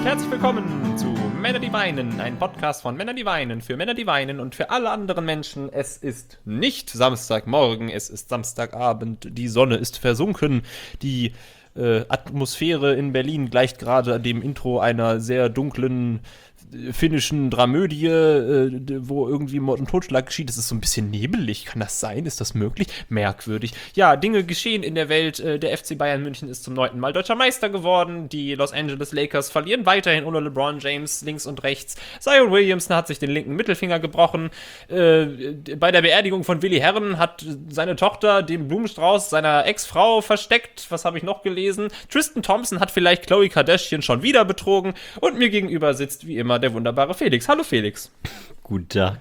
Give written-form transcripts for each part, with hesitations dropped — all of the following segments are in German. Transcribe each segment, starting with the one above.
Herzlich willkommen zu Männer, die weinen, ein Podcast von Männern, die weinen, für Männer, die weinen und für alle anderen Menschen. Es ist nicht Samstagmorgen, es ist Samstagabend, die Sonne ist versunken, die Atmosphäre in Berlin gleicht gerade dem Intro einer sehr dunklen finnischen Dramödie, wo irgendwie Mord und Totschlag geschieht. Es ist so ein bisschen nebelig. Kann das sein? Ist das möglich? Merkwürdig. Ja, Dinge geschehen in der Welt. Der FC Bayern München ist zum 9. Mal deutscher Meister geworden. Die Los Angeles Lakers verlieren weiterhin ohne LeBron James links und rechts. Zion Williamson hat sich den linken Mittelfinger gebrochen. Bei der Beerdigung von Willi Herren hat seine Tochter den Blumenstrauß seiner Ex-Frau versteckt. Was habe ich noch gelesen? Tristan Thompson hat vielleicht Khloe Kardashian schon wieder betrogen. Und mir gegenüber sitzt wie immer der wunderbare Felix. Hallo Felix. Guten Tag.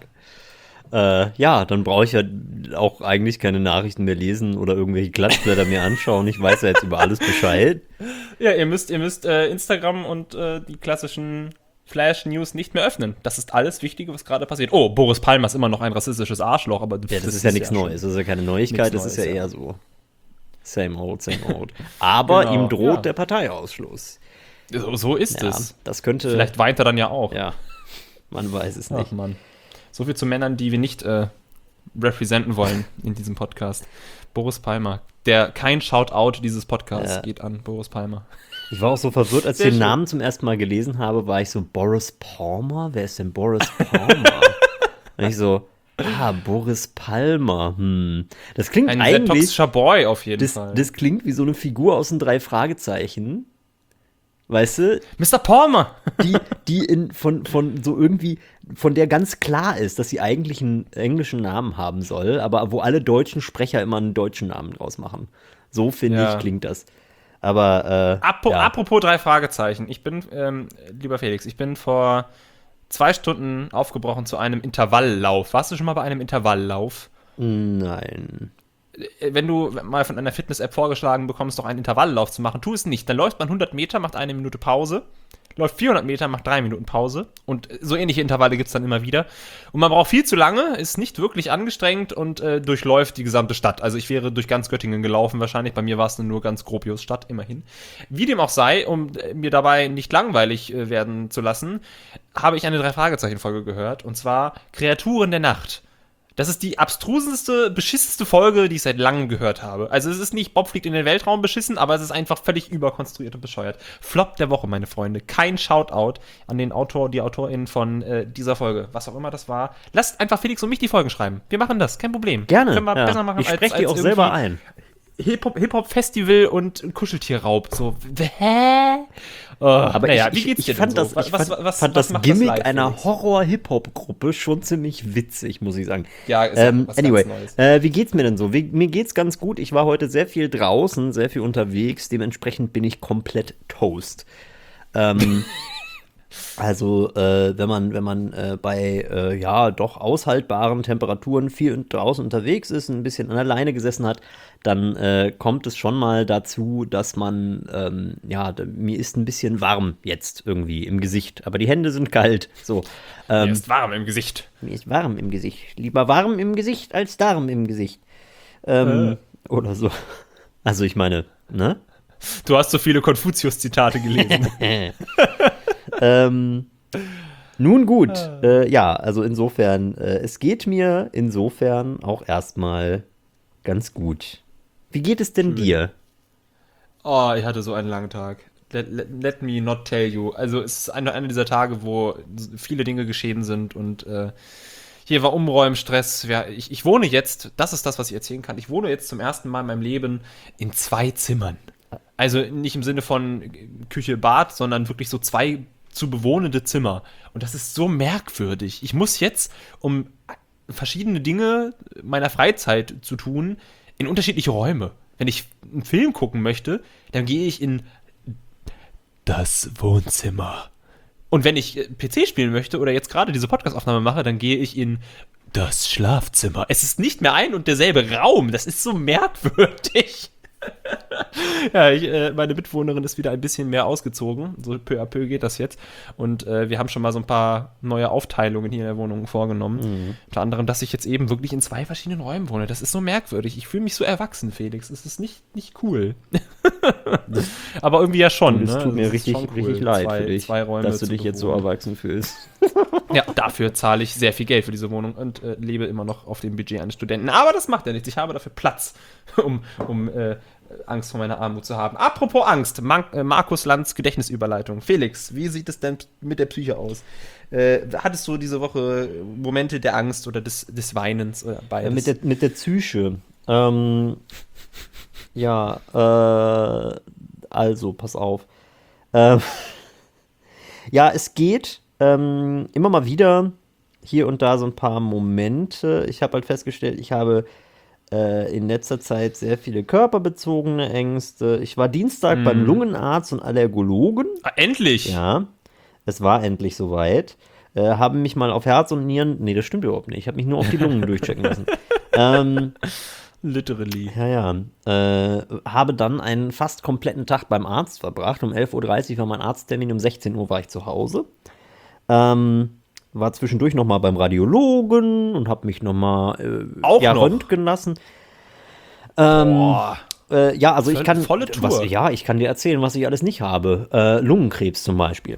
Ja, dann brauche ich ja auch eigentlich keine Nachrichten mehr lesen oder irgendwelche Klatschblätter mir anschauen. Ich weiß ja jetzt über alles Bescheid. Ja, ihr müsst Instagram und die klassischen Flash-News nicht mehr öffnen. Das ist alles Wichtige, was gerade passiert. Oh, Boris Palmer ist immer noch ein rassistisches Arschloch, aber ja, das ist ja nichts Neues. Das ist ja keine Neuigkeit, das ist ja eher so same old, same old. Aber genau, ihm droht der Parteiausschluss. So ist es. Das könnte. Vielleicht weint er dann ja auch. Ja, man weiß es nicht. Ach Mann. So viel zu Männern, die wir nicht representen wollen in diesem Podcast. Boris Palmer. Kein Shoutout dieses Podcasts geht an Boris Palmer. Ich war auch so verwirrt, als ich den Namen zum ersten Mal gelesen habe, war ich so, Boris Palmer? Wer ist denn Boris Palmer? Und ich so, Boris Palmer. Das klingt ein eigentlich. Ein sehr toxischer Boy auf jeden Fall. Das klingt wie so eine Figur aus den 3 Fragezeichen. Weißt du? Mr. Palmer! die von so irgendwie, von der ganz klar ist, dass sie eigentlich einen englischen Namen haben soll, aber wo alle deutschen Sprecher immer einen deutschen Namen draus machen. So, finde ich, klingt das. Aber, Apropos 3 Fragezeichen. Ich bin, lieber Felix, ich bin vor 2 Stunden aufgebrochen zu einem Intervalllauf. Warst du schon mal bei einem Intervalllauf? Nein. Wenn du mal von einer Fitness-App vorgeschlagen bekommst, doch einen Intervalllauf zu machen, tu es nicht. Dann läuft man 100 Meter, macht 1 Minute Pause, läuft 400 Meter, macht 3 Minuten Pause und so ähnliche Intervalle gibt es dann immer wieder. Und man braucht viel zu lange, ist nicht wirklich angestrengt und durchläuft die gesamte Stadt. Also ich wäre durch ganz Göttingen gelaufen wahrscheinlich, bei mir war es nur ganz Gropius-Stadt, immerhin. Wie dem auch sei, um mir dabei nicht langweilig werden zu lassen, habe ich eine 3-Fragezeichen-Folge gehört, und zwar Kreaturen der Nacht. Das ist die abstrusendste, beschissenste Folge, die ich seit langem gehört habe. Also es ist nicht Bob fliegt in den Weltraum beschissen, aber es ist einfach völlig überkonstruiert und bescheuert. Flop der Woche, meine Freunde. Kein Shoutout an den Autor, die Autorin von dieser Folge. Was auch immer das war. Lasst einfach Felix und mich die Folgen schreiben. Wir machen das, kein Problem. Gerne. Können wir besser machen, ich spreche die auch selber ein. Hip-Hop-Festival und Kuscheltierraub. So, hä? Aber naja, wie geht's dir fand denn so? Ich fand das Gimmick einer Horror-Hip-Hop-Gruppe schon ziemlich witzig, muss ich sagen. Ja, ist was anyway, ganz Neues. wie geht's mir denn so? Mir geht's ganz gut. Ich war heute sehr viel draußen, sehr viel unterwegs. Dementsprechend bin ich komplett Toast. Also, wenn man bei doch aushaltbaren Temperaturen viel draußen unterwegs ist, ein bisschen an der Leine gesessen hat, dann kommt es schon mal dazu, dass man, mir ist ein bisschen warm jetzt irgendwie im Gesicht, aber die Hände sind kalt. So, mir ist warm im Gesicht. Mir ist warm im Gesicht. Lieber warm im Gesicht als Darm im Gesicht. Oder so. Also, ich meine, ne? Du hast so viele Konfuzius-Zitate gelesen. Nun gut, also insofern, es geht mir insofern auch erstmal ganz gut. Wie geht es denn dir? Oh, ich hatte so einen langen Tag. Let me not tell you. Also es ist einer dieser Tage, wo viele Dinge geschehen sind und hier war Umräumstress. Ich wohne jetzt, das ist das, was ich erzählen kann, ich wohne jetzt zum ersten Mal in meinem Leben in 2 Zimmern. Also nicht im Sinne von Küche, Bad, sondern wirklich so 2 zu bewohnende Zimmer. Und das ist so merkwürdig. Ich muss jetzt, um verschiedene Dinge meiner Freizeit zu tun, in unterschiedliche Räume. Wenn ich einen Film gucken möchte, dann gehe ich in das Wohnzimmer. Und wenn ich PC spielen möchte oder jetzt gerade diese Podcast-Aufnahme mache, dann gehe ich in das Schlafzimmer. Es ist nicht mehr ein und derselbe Raum. Das ist so merkwürdig. Ja, meine Mitbewohnerin ist wieder ein bisschen mehr ausgezogen. So peu à peu geht das jetzt. Und wir haben schon mal so ein paar neue Aufteilungen hier in der Wohnung vorgenommen. Unter anderem, dass ich jetzt eben wirklich in 2 verschiedenen Räumen wohne. Das ist so merkwürdig. Ich fühle mich so erwachsen, Felix. Es ist nicht cool. Aber irgendwie ja schon. Das Ne? tut mir Es ist richtig, schon cool, richtig leid zwei, für dich, zwei Räume dass du zu dich jetzt so bewohnen. erwachsen fühlst. Ja, dafür zahle ich sehr viel Geld für diese Wohnung und lebe immer noch auf dem Budget eines Studenten. Aber das macht ja nichts. Ich habe dafür Platz, um Angst vor meiner Armut zu haben. Apropos Angst, Markus Lanz Gedächtnisüberleitung. Felix, wie sieht es denn mit der Psyche aus? Hattest du diese Woche Momente der Angst oder des Weinens oder beides? Mit der Psyche. Ja, also, pass auf. Ähm, ja, es geht immer mal wieder hier und da so ein paar Momente. Ich habe halt festgestellt, ich habe in letzter Zeit sehr viele körperbezogene Ängste. Ich war Dienstag beim Lungenarzt und Allergologen. Endlich! Ja, es war endlich soweit. Haben mich mal auf Herz und Nieren. Nee, das stimmt überhaupt nicht. Ich habe mich nur auf die Lungen durchchecken lassen. Literally. Ja. Habe dann einen fast kompletten Tag beim Arzt verbracht. Um 11:30 Uhr war mein Arzttermin, um 16 Uhr war ich zu Hause. War zwischendurch noch mal beim Radiologen und habe mich noch mal Auch noch? röntgen lassen. Boah. Ja, also ich kann Volle Tour. ich kann dir erzählen, was ich alles nicht habe. Lungenkrebs zum Beispiel.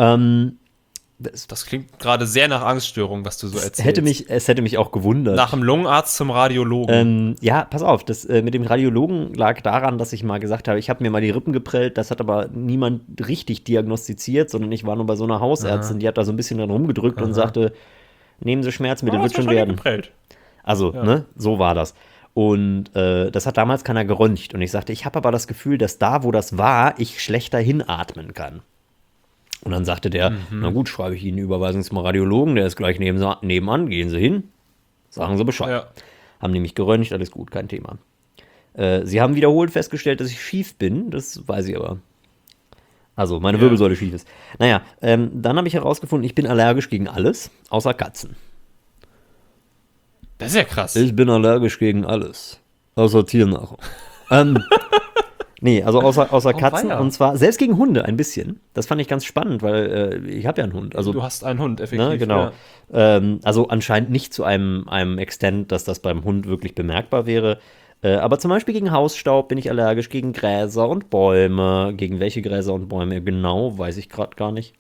Das klingt gerade sehr nach Angststörung, was du so erzählst. Es hätte mich auch gewundert. Nach dem Lungenarzt zum Radiologen. Ja, pass auf, das mit dem Radiologen lag daran, dass ich mal gesagt habe, ich habe mir mal die Rippen geprellt, das hat aber niemand richtig diagnostiziert, sondern ich war nur bei so einer Hausärztin, die hat da so ein bisschen dran rumgedrückt und sagte, nehmen Sie Schmerzmittel, wird schon werden. Geprellt. Also, ne, so war das. Und das hat damals keiner geröntgt. Und ich sagte, ich habe aber das Gefühl, dass da, wo das war, ich schlechter hinatmen kann. Und dann sagte der, na gut, schreibe ich Ihnen Überweisung zum Radiologen, der ist gleich nebenan, gehen Sie hin, sagen Sie Bescheid. Ja. Haben nämlich geröntgt, alles gut, kein Thema. Sie haben wiederholt festgestellt, dass ich schief bin, das weiß ich aber. Also, meine Wirbelsäule schief ist. Naja, dann habe ich herausgefunden, ich bin allergisch gegen alles, außer Katzen. Das ist ja krass. Ich bin allergisch gegen alles, außer Tiernahrung. Nee, also außer Katzen weia. und zwar selbst gegen Hunde ein bisschen. Das fand ich ganz spannend, weil ich habe ja einen Hund. Also, Du hast einen Hund, effektiv. ne, genau. Ja. Also anscheinend nicht zu einem Extent, dass das beim Hund wirklich bemerkbar wäre. Aber zum Beispiel gegen Hausstaub bin ich allergisch, gegen Gräser und Bäume. Gegen welche Gräser und Bäume genau, weiß ich gerade gar nicht.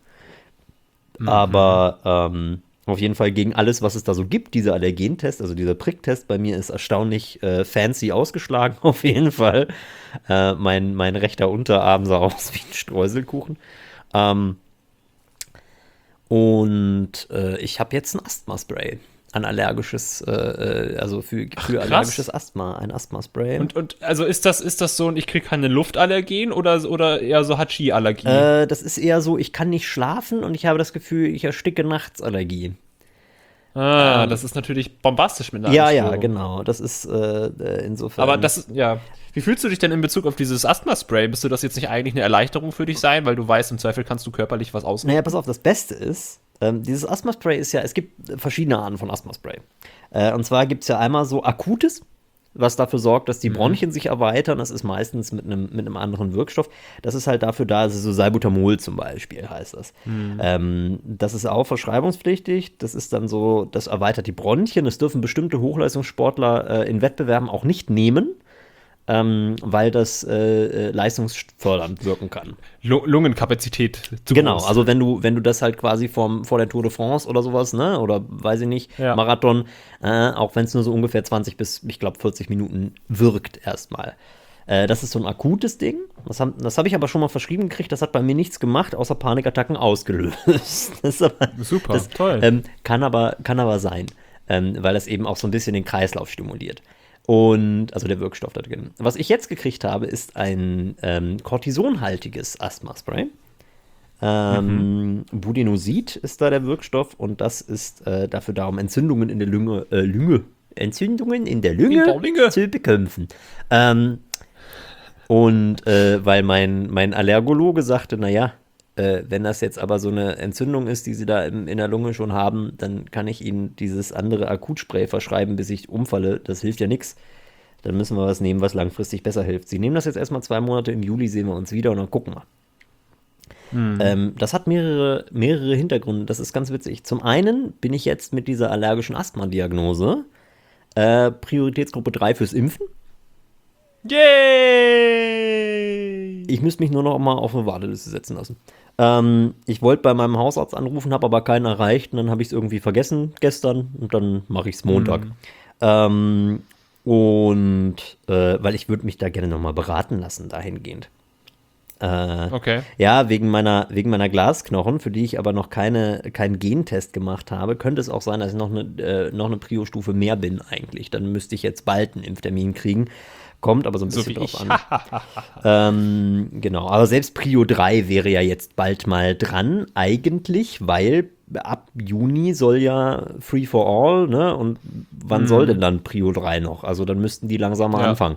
Aber auf jeden Fall gegen alles, was es da so gibt. Dieser Allergentest, also dieser Pricktest bei mir ist erstaunlich fancy ausgeschlagen, auf jeden Fall. Mein rechter Unterarm sah aus wie ein Streuselkuchen. Ich habe jetzt ein Asthma-Spray. Ein allergisches, also für allergisches Asthma, ein Asthma-Spray. Und also ist das so und ich kriege keine Luftallergien oder eher so Hatschi-Allergie? Das ist eher so, ich kann nicht schlafen und ich habe das Gefühl, ich ersticke nachts Allergie. Das ist natürlich bombastisch mit einer Ja, Angststörung. genau. Das ist insofern. Aber das ist, ja. Wie fühlst du dich denn in Bezug auf dieses Asthma-Spray? Müsste das jetzt nicht eigentlich eine Erleichterung für dich sein, weil du weißt, im Zweifel kannst du körperlich was ausnehmen? Naja, pass auf, das Beste ist, dieses Asthma-Spray ist ja, es gibt verschiedene Arten von Asthma-Spray. Und zwar gibt es ja einmal so akutes, was dafür sorgt, dass die Bronchien sich erweitern. Das ist meistens mit einem anderen Wirkstoff. Das ist halt dafür da, also so Salbutamol zum Beispiel heißt das. Das ist auch verschreibungspflichtig. Das ist dann so, das erweitert die Bronchien. Das dürfen bestimmte Hochleistungssportler in Wettbewerben auch nicht nehmen, weil das leistungsfördernd wirken kann. Lungenkapazität zu Genau, groß. also wenn du das halt quasi vor der Tour de France oder sowas, ne, oder weiß ich nicht, Ja. Marathon, auch wenn es nur so ungefähr 20 bis, ich glaube, 40 Minuten wirkt erstmal. Das ist so ein akutes Ding. Das hab ich aber schon mal verschrieben gekriegt. Das hat bei mir nichts gemacht, außer Panikattacken ausgelöst. Das ist aber, Super, toll. kann aber sein, weil das eben auch so ein bisschen den Kreislauf stimuliert. Und, also der Wirkstoff da drin. Was ich jetzt gekriegt habe, ist ein kortisonhaltiges Asthma-Spray. Budenosid ist da der Wirkstoff und das ist dafür da, um Entzündungen in der Lunge zu bekämpfen. Weil mein Allergologe sagte, naja, wenn das jetzt aber so eine Entzündung ist, die sie da in der Lunge schon haben, dann kann ich ihnen dieses andere Akutspray verschreiben, bis ich umfalle. Das hilft ja nichts. dann müssen wir was nehmen, was langfristig besser hilft. Sie nehmen das jetzt erstmal 2 Monate, im Juli sehen wir uns wieder und dann gucken wir. Das hat mehrere Hintergründe, das ist ganz witzig. Zum einen bin ich jetzt mit dieser allergischen Asthma-Diagnose Prioritätsgruppe 3 fürs Impfen. Yay! Ich müsste mich nur noch mal auf eine Warteliste setzen lassen. Ich wollte bei meinem Hausarzt anrufen, habe aber keinen erreicht und dann habe ich es irgendwie vergessen gestern und dann mache ich es Montag. Weil ich würde mich da gerne noch mal beraten lassen dahingehend. Okay. Ja, wegen meiner Glasknochen, für die ich aber noch keinen Gentest gemacht habe, könnte es auch sein, dass ich noch eine Prio-Stufe mehr bin eigentlich. Dann müsste ich jetzt bald einen Impftermin kriegen. Kommt aber so ein bisschen drauf an. Genau, aber selbst Prio 3 wäre ja jetzt bald mal dran, eigentlich, weil ab Juni soll ja Free for All, ne? Und wann soll denn dann Prio 3 noch? Also dann müssten die langsam mal anfangen.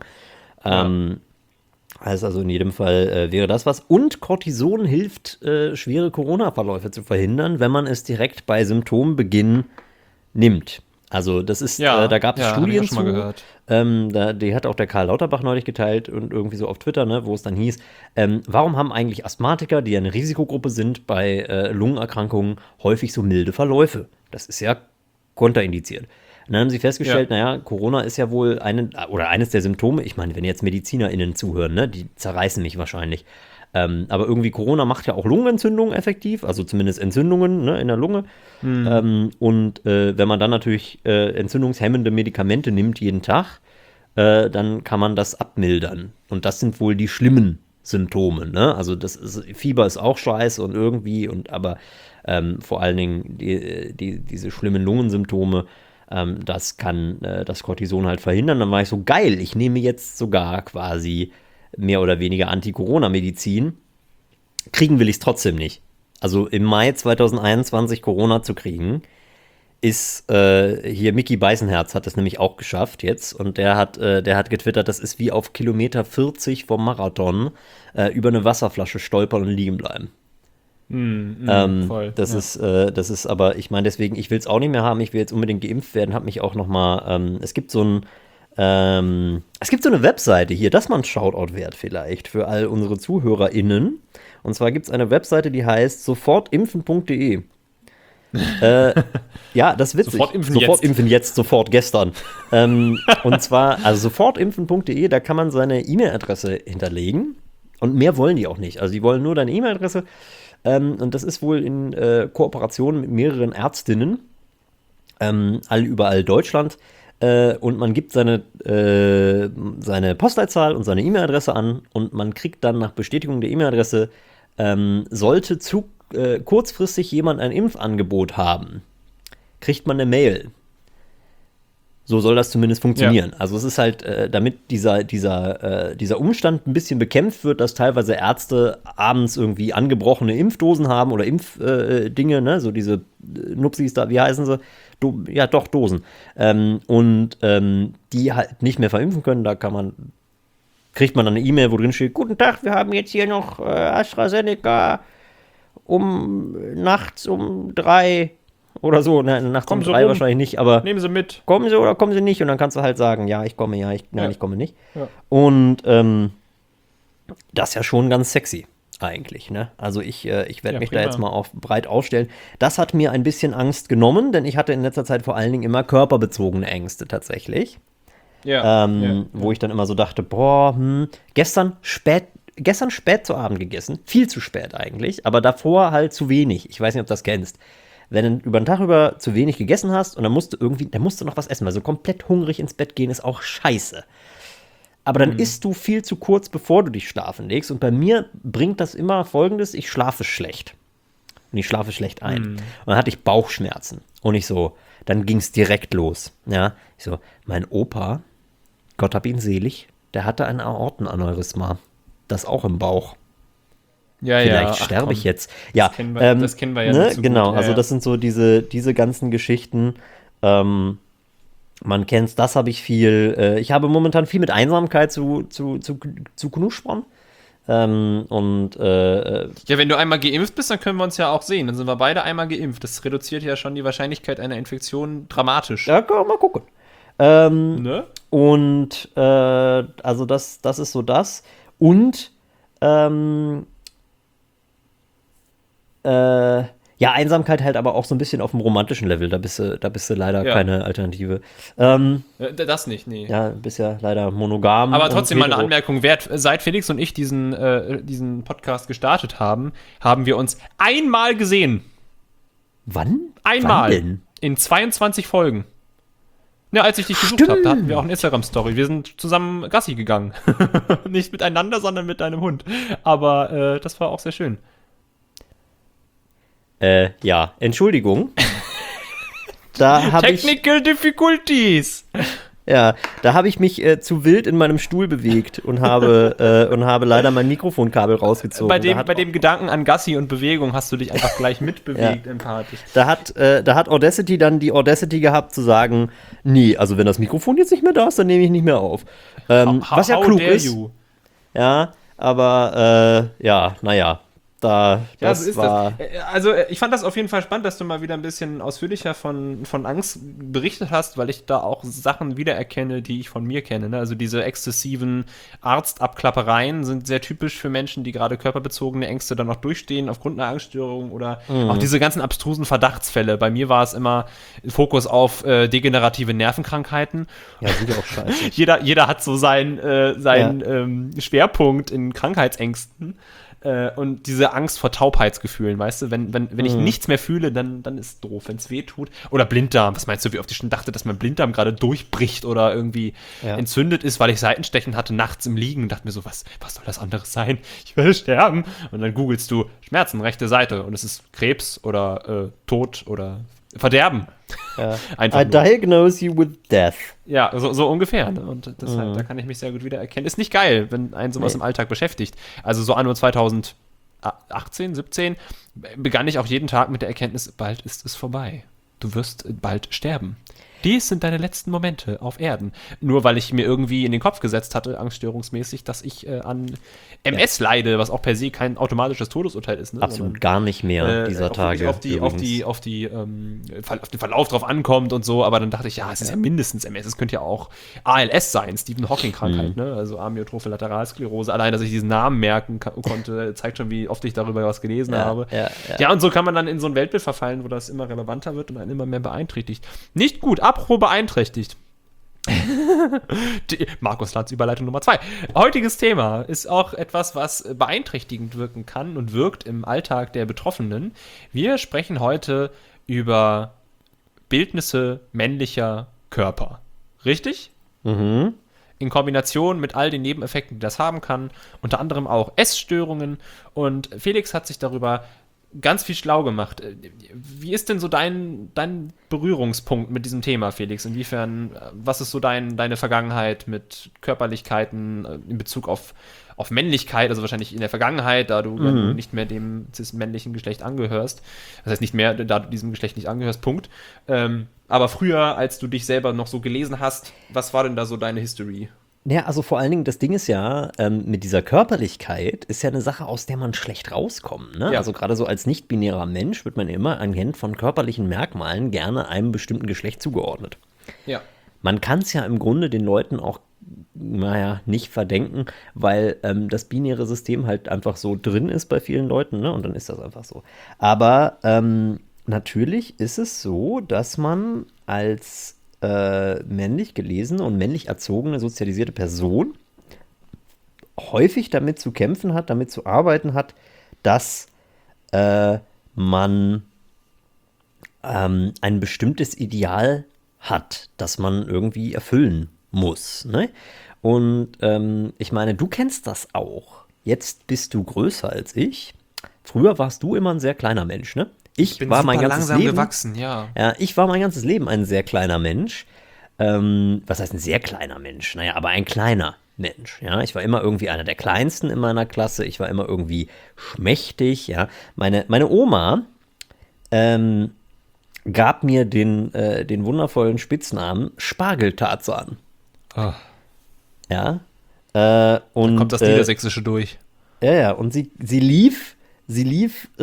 Also in jedem Fall wäre das was. Und Cortison hilft, schwere Corona-Verläufe zu verhindern, wenn man es direkt bei Symptombeginn nimmt. Also das ist, da gab es Studien hab ich auch schon mal zu, die hat auch der Karl Lauterbach neulich geteilt und irgendwie so auf Twitter, ne, wo es dann hieß, warum haben eigentlich Asthmatiker, die ja eine Risikogruppe sind bei Lungenerkrankungen, häufig so milde Verläufe? Das ist ja kontraindiziert. Und dann haben sie festgestellt, naja, Corona ist ja wohl eines der Symptome. Ich meine, wenn jetzt MedizinerInnen zuhören, ne, die zerreißen mich wahrscheinlich. Aber irgendwie Corona macht ja auch Lungenentzündungen effektiv, also zumindest Entzündungen, ne, in der Lunge. Wenn man dann natürlich entzündungshemmende Medikamente nimmt jeden Tag, dann kann man das abmildern. Und das sind wohl die schlimmen Symptome. Ne? Also Fieber ist auch scheiße und irgendwie, aber vor allen Dingen diese schlimmen Lungensymptome, das kann das Cortison halt verhindern. Dann war ich so, geil, ich nehme jetzt sogar quasi mehr oder weniger Anti-Corona-Medizin. Kriegen will ich es trotzdem nicht. Also im Mai 2021 Corona zu kriegen, ist hier Mickey Beisenherz hat das nämlich auch geschafft jetzt und der hat getwittert, das ist wie auf Kilometer 40 vom Marathon über eine Wasserflasche stolpern und liegen bleiben. Voll. Das ist aber, ich meine, deswegen, ich will es auch nicht mehr haben, ich will jetzt unbedingt geimpft werden, habe mich auch noch mal, es gibt so eine Webseite hier, das mal ein Shoutout wert vielleicht für all unsere ZuhörerInnen. Und zwar gibt es eine Webseite, die heißt sofortimpfen.de. Ja, das ist witzig. Sofort impfen jetzt, sofort gestern. Und zwar, also sofortimpfen.de, da kann man seine E-Mail-Adresse hinterlegen. Und mehr wollen die auch nicht. Also die wollen nur deine E-Mail-Adresse. Und das ist wohl in Kooperation mit mehreren Ärztinnen, überall Deutschland. Und man gibt seine Postleitzahl und seine E-Mail-Adresse an und man kriegt dann nach Bestätigung der E-Mail-Adresse, sollte kurzfristig jemand ein Impfangebot haben, kriegt man eine Mail. So soll das zumindest funktionieren. Ja. Also es ist halt, damit dieser Umstand ein bisschen bekämpft wird, dass teilweise Ärzte abends irgendwie angebrochene Impfdosen haben oder Impfdinge, ne, so diese Nupsis da, wie heißen sie? Dosen. Die halt nicht mehr verimpfen können, da kriegt man dann eine E-Mail, wo drin steht, guten Tag, wir haben jetzt hier noch AstraZeneca nachts um 3 oder so, nachts um 3 wahrscheinlich nicht, aber nehmen Sie mit. Kommen Sie oder kommen Sie nicht? Und dann kannst du halt sagen, ja, ich komme, ich komme nicht. Ja. Und das ist ja schon ganz sexy eigentlich, ne? Also ich werde mich da jetzt mal breit aufstellen. Das hat mir ein bisschen Angst genommen, denn ich hatte in letzter Zeit vor allen Dingen immer körperbezogene Ängste tatsächlich. Wo ich dann immer so dachte, gestern spät zu Abend gegessen, viel zu spät eigentlich, aber davor halt zu wenig. Ich weiß nicht, ob du das kennst. Wenn du über den Tag über zu wenig gegessen hast und dann musst du noch was essen, weil so komplett hungrig ins Bett gehen ist auch scheiße. Aber dann isst du viel zu kurz, bevor du dich schlafen legst. Und bei mir bringt das immer Folgendes, ich schlafe schlecht. Und ich schlafe schlecht ein. Und dann hatte ich Bauchschmerzen. Und dann ging es direkt los. Ja, ich so, mein Opa, Gott hab ihn selig, der hatte ein Aortenaneurysma. Das auch im Bauch. Vielleicht sterbe ich jetzt. Ja, das kennen wir ja nicht so genau, gut. Also das sind so diese ganzen Geschichten. Man kennt's, das habe ich viel. Ich habe momentan viel mit Einsamkeit zu knuspern. Wenn du einmal geimpft bist, dann können wir uns ja auch sehen. Dann sind wir beide einmal geimpft. Das reduziert ja schon die Wahrscheinlichkeit einer Infektion dramatisch. Ja, können wir mal gucken. Ne? Und also das ist so das. Und ähm, ja, Einsamkeit halt aber auch so ein bisschen auf dem romantischen Level. Da bist du leider Ja. keine Alternative. Das nicht, nee. Ja, bist ja leider monogam. Aber und trotzdem mal eine hetero. Anmerkung wert. Seit Felix und ich diesen Podcast gestartet haben, haben wir uns einmal gesehen. Wann? Einmal. Wann denn? In 22 Folgen. Ja, als ich dich gesucht habe, da hatten wir auch eine Instagram-Story. Wir sind zusammen Gassi gegangen. Nicht miteinander, sondern mit deinem Hund. Aber das war auch sehr schön. Ja, Entschuldigung. Da habe ich, Technical Difficulties. ja, da habe ich mich zu wild in meinem Stuhl bewegt und habe leider mein Mikrofonkabel rausgezogen. Bei dem Gedanken an Gassi und Bewegung hast du dich einfach gleich mitbewegt, Ja. empathisch. Da hat Audacity dann die Audacity gehabt zu sagen, nee, also wenn das Mikrofon jetzt nicht mehr da ist, dann nehme ich nicht mehr auf. Was ja How klug dare ist. you? Ja, aber ja, naja, Ja, das so ist war. das. Also, ich fand das auf jeden Fall spannend, dass du mal wieder ein bisschen ausführlicher von Angst berichtet hast, weil ich da auch Sachen wiedererkenne, die ich von mir kenne. Ne? Also, diese exzessiven Arztabklappereien sind sehr typisch für Menschen, die gerade körperbezogene Ängste dann noch durchstehen aufgrund einer Angststörung oder auch diese ganzen abstrusen Verdachtsfälle. Bei mir war es immer Fokus auf degenerative Nervenkrankheiten. Ja, sind ja auch scheiße. Jeder hat so seinen Schwerpunkt in Krankheitsängsten. Und diese Angst vor Taubheitsgefühlen, weißt du, wenn ich nichts mehr fühle, dann ist es doof, wenn es weh tut. Oder Blinddarm, was meinst du, wie oft ich schon dachte, dass mein Blinddarm gerade durchbricht oder irgendwie entzündet ist, weil ich Seitenstechen hatte nachts im Liegen und dachte mir so, was soll das anderes sein? Ich will sterben. Und dann googelst du Schmerzen, rechte Seite und es ist Krebs oder Tod oder Verderben. Ja. Einfach I nur. diagnose you with death. Ja, so ungefähr. Ne? Und deshalb, da kann ich mich sehr gut wiedererkennen. Ist nicht geil, wenn einen sowas im Alltag beschäftigt. Also so anno 2018, 17 begann ich auch jeden Tag mit der Erkenntnis, bald ist es vorbei. Du wirst bald sterben. Dies sind deine letzten Momente auf Erden. Nur weil ich mir irgendwie in den Kopf gesetzt hatte, angststörungsmäßig, dass ich an MS leide, was auch per se kein automatisches Todesurteil ist. Ne? Absolut gar nicht mehr dieser Tage. Auf den Verlauf drauf ankommt und so, aber dann dachte ich, ja, es ist ja mindestens MS, es könnte ja auch ALS sein, Stephen Hawking-Krankheit, ne? Also Amyotrophe Lateralsklerose. Allein, dass ich diesen Namen merken konnte, zeigt schon, wie oft ich darüber was gelesen habe. Ja, und so kann man dann in so ein Weltbild verfallen, wo das immer relevanter wird und einen immer mehr beeinträchtigt. Nicht gut, apropos beeinträchtigt. Markus Lanz, Überleitung Nummer 2. Heutiges Thema ist auch etwas, was beeinträchtigend wirken kann und wirkt im Alltag der Betroffenen. Wir sprechen heute über Bildnisse männlicher Körper. Richtig? Mhm. In Kombination mit all den Nebeneffekten, die das haben kann, unter anderem auch Essstörungen. Und Felix hat sich darüber ganz viel schlau gemacht. Wie ist denn so dein Berührungspunkt mit diesem Thema, Felix? Inwiefern, was ist so deine Vergangenheit mit Körperlichkeiten in Bezug auf Männlichkeit, also wahrscheinlich in der Vergangenheit, da du nicht mehr dem cis-männlichen Geschlecht angehörst. Das heißt nicht mehr, da du diesem Geschlecht nicht angehörst, Punkt. Aber früher, als du dich selber noch so gelesen hast, was war denn da so deine History? Ja, also vor allen Dingen, das Ding ist ja, mit dieser Körperlichkeit ist ja eine Sache, aus der man schlecht rauskommt. Ne? Ja. Also gerade so als nicht-binärer Mensch wird man immer anhand von körperlichen Merkmalen gerne einem bestimmten Geschlecht zugeordnet. Ja. Man kann es ja im Grunde den Leuten auch, naja, nicht verdenken, weil das binäre System halt einfach so drin ist bei vielen Leuten, ne? Und dann ist das einfach so. Aber natürlich ist es so, dass man als männlich gelesene und männlich erzogene, sozialisierte Person häufig damit zu kämpfen hat, damit zu arbeiten hat, dass man ein bestimmtes Ideal hat, das man irgendwie erfüllen muss. Ne? Und ich meine, du kennst das auch. Jetzt bist du größer als ich. Früher warst du immer ein sehr kleiner Mensch, ne? Ich Bin war super mein ganzes langsam Leben gewachsen, ja. Ja, ich war mein ganzes Leben ein sehr kleiner Mensch. Was heißt ein sehr kleiner Mensch? Naja, aber ein kleiner Mensch. Ja, ich war immer irgendwie einer der Kleinsten in meiner Klasse. Ich war immer irgendwie schmächtig. Ja, meine Oma gab mir den wundervollen Spitznamen Spargeltarzan. Oh, Ja. Und dann kommt das Niedersächsische durch. ja, und sie lief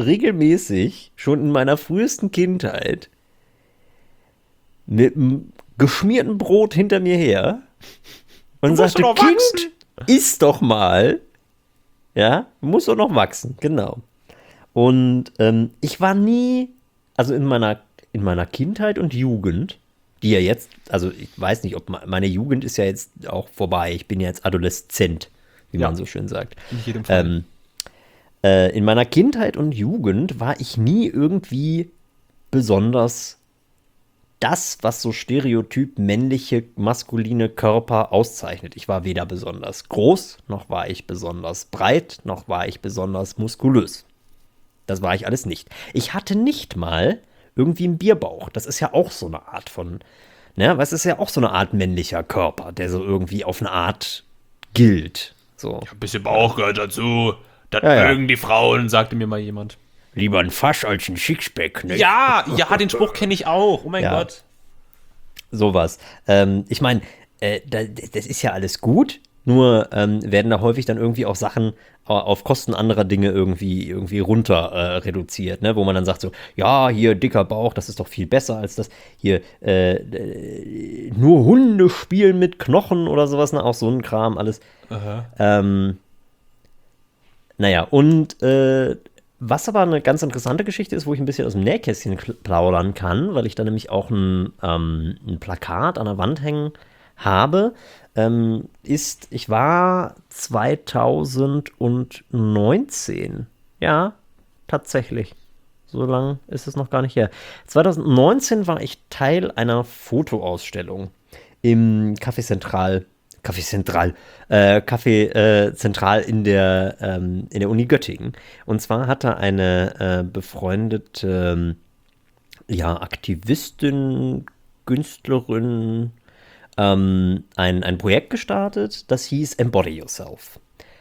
regelmäßig, schon in meiner frühesten Kindheit, mit einem geschmierten Brot hinter mir her und musst sagte, doch noch Kind, wachsen." iss doch mal. Ja, muss doch noch wachsen, genau. Und ich war nie, also in meiner Kindheit und Jugend, die ja jetzt, also ich weiß nicht, ob meine Jugend ist ja jetzt auch vorbei. Ich bin ja jetzt Adoleszent, wie Ja. man so schön sagt. In jedem Fall. In meiner Kindheit und Jugend war ich nie irgendwie besonders das, was so stereotyp männliche, maskuline Körper auszeichnet. Ich war weder besonders groß, noch war ich besonders breit, noch war ich besonders muskulös. Das war ich alles nicht. Ich hatte nicht mal irgendwie einen Bierbauch. Das ist ja auch so eine Art von, ne, was ist ja auch so eine Art männlicher Körper, der so irgendwie auf eine Art gilt. So. Ein bisschen Bauch gehört dazu. Das Ja, ja. mögen die Frauen, sagte mir mal jemand. Lieber ein Fasch als ein Sixpack, ne? Ja, den Spruch kenne ich auch. Oh mein Ja. Gott. Sowas. Ich meine, das ist ja alles gut, nur werden da häufig dann irgendwie auch Sachen auf Kosten anderer Dinge irgendwie runter reduziert, ne? Wo man dann sagt so, ja, hier dicker Bauch, das ist doch viel besser als das hier nur Hunde spielen mit Knochen oder sowas, ne? Auch so ein Kram, alles. Naja, und was aber eine ganz interessante Geschichte ist, wo ich ein bisschen aus dem Nähkästchen plaudern kann, weil ich da nämlich auch ein Plakat an der Wand hängen habe, ist, ich war 2019, ja, tatsächlich, so lange ist es noch gar nicht her. 2019 war ich Teil einer Fotoausstellung im Café Zentral in der Uni Göttingen. Und zwar hat da eine befreundete Aktivistin, Künstlerin, ein Projekt gestartet, das hieß Embody Yourself.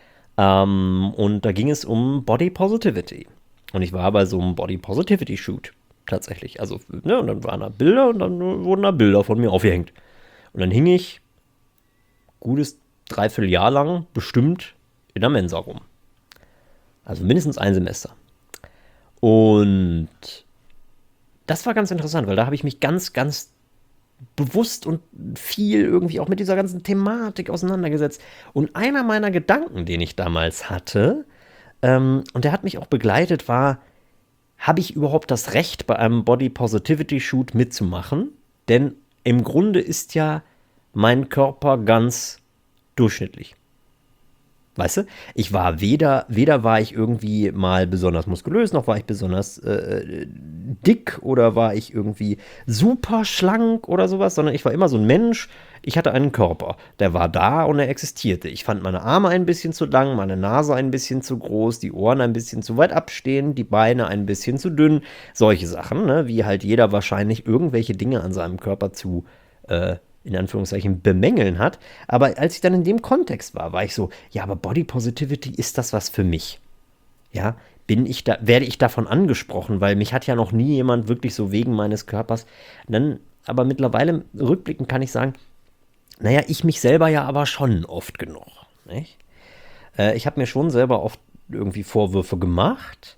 Und da ging es um Body Positivity. Und ich war bei so einem Body Positivity Shoot tatsächlich. Also, ne, und dann waren da Bilder und dann wurden da Bilder von mir aufgehängt. Und dann hing ich gutes Dreivierteljahr lang bestimmt in der Mensa rum. Also mindestens ein Semester. Und das war ganz interessant, weil da habe ich mich ganz, ganz bewusst und viel irgendwie auch mit dieser ganzen Thematik auseinandergesetzt. Und einer meiner Gedanken, den ich damals hatte, und der hat mich auch begleitet, war, habe ich überhaupt das Recht, bei einem Body Positivity Shoot mitzumachen? Denn im Grunde ist ja mein Körper ganz durchschnittlich. Weißt du? Ich war weder war ich irgendwie mal besonders muskulös, noch war ich besonders dick oder war ich irgendwie super schlank oder sowas, sondern ich war immer so ein Mensch. Ich hatte einen Körper, der war da und er existierte. Ich fand meine Arme ein bisschen zu lang, meine Nase ein bisschen zu groß, die Ohren ein bisschen zu weit abstehend, die Beine ein bisschen zu dünn. Solche Sachen, ne? Wie halt jeder wahrscheinlich irgendwelche Dinge an seinem Körper zu in Anführungszeichen bemängeln hat. Aber als ich dann in dem Kontext war ich so, ja, aber Body Positivity, ist das was für mich? Ja, werde ich davon angesprochen, weil mich hat ja noch nie jemand wirklich so wegen meines Körpers. Dann, aber mittlerweile rückblickend kann ich sagen, naja, ich mich selber ja aber schon oft genug. Nicht? Ich habe mir schon selber oft irgendwie Vorwürfe gemacht.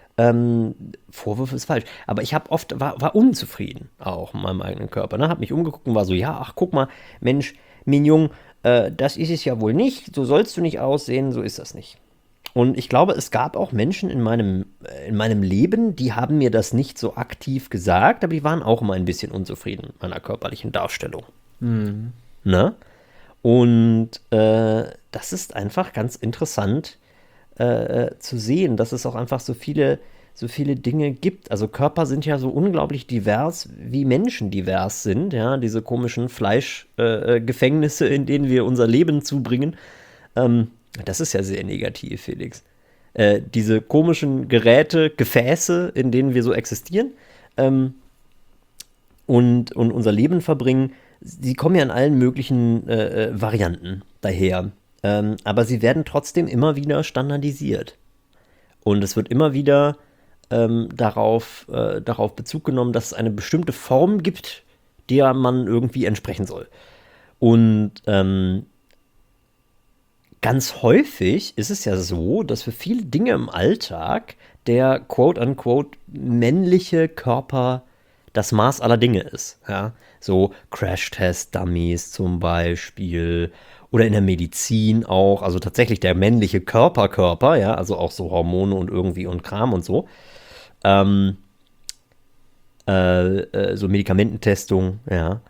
Vorwürfe ist falsch, aber ich habe war unzufrieden auch mit meinem eigenen Körper. Ne? Habe mich umgeguckt und war so, ja, ach guck mal, Mensch, Mignon, das ist es ja wohl nicht, so sollst du nicht aussehen, so ist das nicht. Und ich glaube, es gab auch Menschen in meinem Leben, die haben mir das nicht so aktiv gesagt, aber die waren auch immer ein bisschen unzufrieden mit meiner körperlichen Darstellung. Ne? Und das ist einfach ganz interessant zu sehen, dass es auch einfach so viele Dinge gibt. Also Körper sind ja so unglaublich divers, wie Menschen divers sind, ja, diese komischen Fleischgefängnisse, in denen wir unser Leben zubringen. Das ist ja sehr negativ, Felix. Diese komischen Geräte, Gefäße, in denen wir so existieren und unser Leben verbringen, sie kommen ja in allen möglichen Varianten daher. Aber sie werden trotzdem immer wieder standardisiert. Und es wird immer wieder darauf Bezug genommen, dass es eine bestimmte Form gibt, der man irgendwie entsprechen soll. Und ganz häufig ist es ja so, dass für viele Dinge im Alltag der quote-unquote männliche Körper das Maß aller Dinge ist. Ja? So Crash-Test-Dummies zum Beispiel oder in der Medizin auch, also tatsächlich der männliche Körper, ja, also auch so Hormone und irgendwie und Kram und so. Ähm, so Medikamententestung, ja,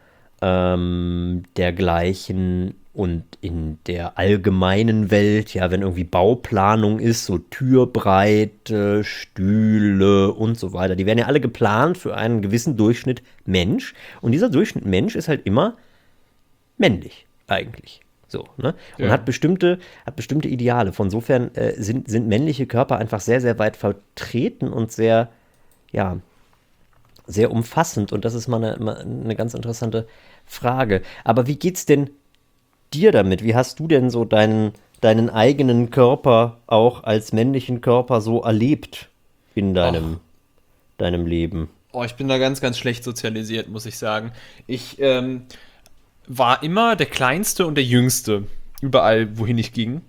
dergleichen und in der allgemeinen Welt, ja, wenn irgendwie Bauplanung ist, so Türbreite, Stühle und so weiter, die werden ja alle geplant für einen gewissen Durchschnitt Mensch und dieser Durchschnitt Mensch ist halt immer männlich eigentlich. So, ne? Und Ja. hat bestimmte Ideale. Von insofern sind männliche Körper einfach sehr, sehr weit vertreten und sehr, ja, sehr umfassend und das ist mal eine ganz interessante Frage. Aber wie geht's denn dir damit? Wie hast du denn so deinen eigenen Körper auch als männlichen Körper so erlebt in Och, deinem Leben? ich bin da ganz, ganz schlecht sozialisiert, muss ich sagen. Ich war immer der Kleinste und der Jüngste, überall, wohin ich ging.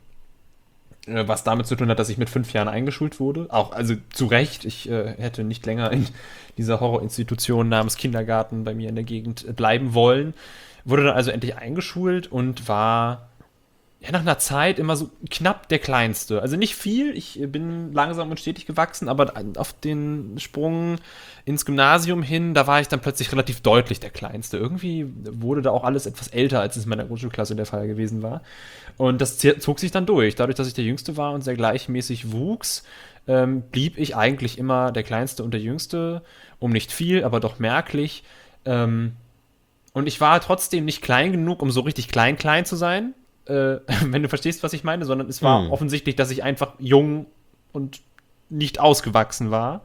Was damit zu tun hat, dass ich mit 5 Jahren eingeschult wurde. Auch, also zu Recht, ich hätte nicht länger in dieser Horrorinstitution namens Kindergarten bei mir in der Gegend bleiben wollen. Wurde dann also endlich eingeschult und war ja nach einer Zeit immer so knapp der Kleinste. Also nicht viel, ich bin langsam und stetig gewachsen, aber auf den Sprung ins Gymnasium hin, da war ich dann plötzlich relativ deutlich der Kleinste. Irgendwie wurde da auch alles etwas älter, als es in meiner Grundschulklasse der Fall gewesen war. Und das zog sich dann durch. Dadurch, dass ich der Jüngste war und sehr gleichmäßig wuchs, blieb ich eigentlich immer der Kleinste und der Jüngste. Um nicht viel, aber doch merklich. Ähm, und ich war trotzdem nicht klein genug, um so richtig klein zu sein. Wenn du verstehst, was ich meine, sondern es war Hm. offensichtlich, dass ich einfach jung und nicht ausgewachsen war.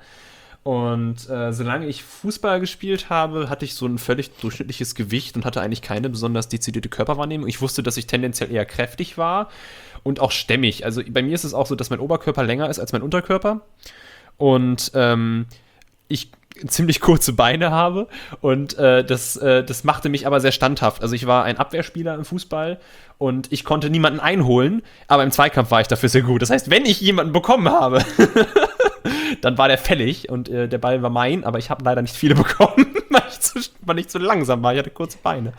Und solange ich Fußball gespielt habe, hatte ich so ein völlig durchschnittliches Gewicht und hatte eigentlich keine besonders dezidierte Körperwahrnehmung. Ich wusste, dass ich tendenziell eher kräftig war und auch stämmig. Also bei mir ist es auch so, dass mein Oberkörper länger ist als mein Unterkörper. Und ich ziemlich kurze Beine habe und das machte mich aber sehr standhaft. Also ich war ein Abwehrspieler im Fußball und ich konnte niemanden einholen, aber im Zweikampf war ich dafür sehr gut. Das heißt, wenn ich jemanden bekommen habe, dann war der fällig und der Ball war mein, aber ich habe leider nicht viele bekommen, weil ich zu langsam war. Ich hatte kurze Beine.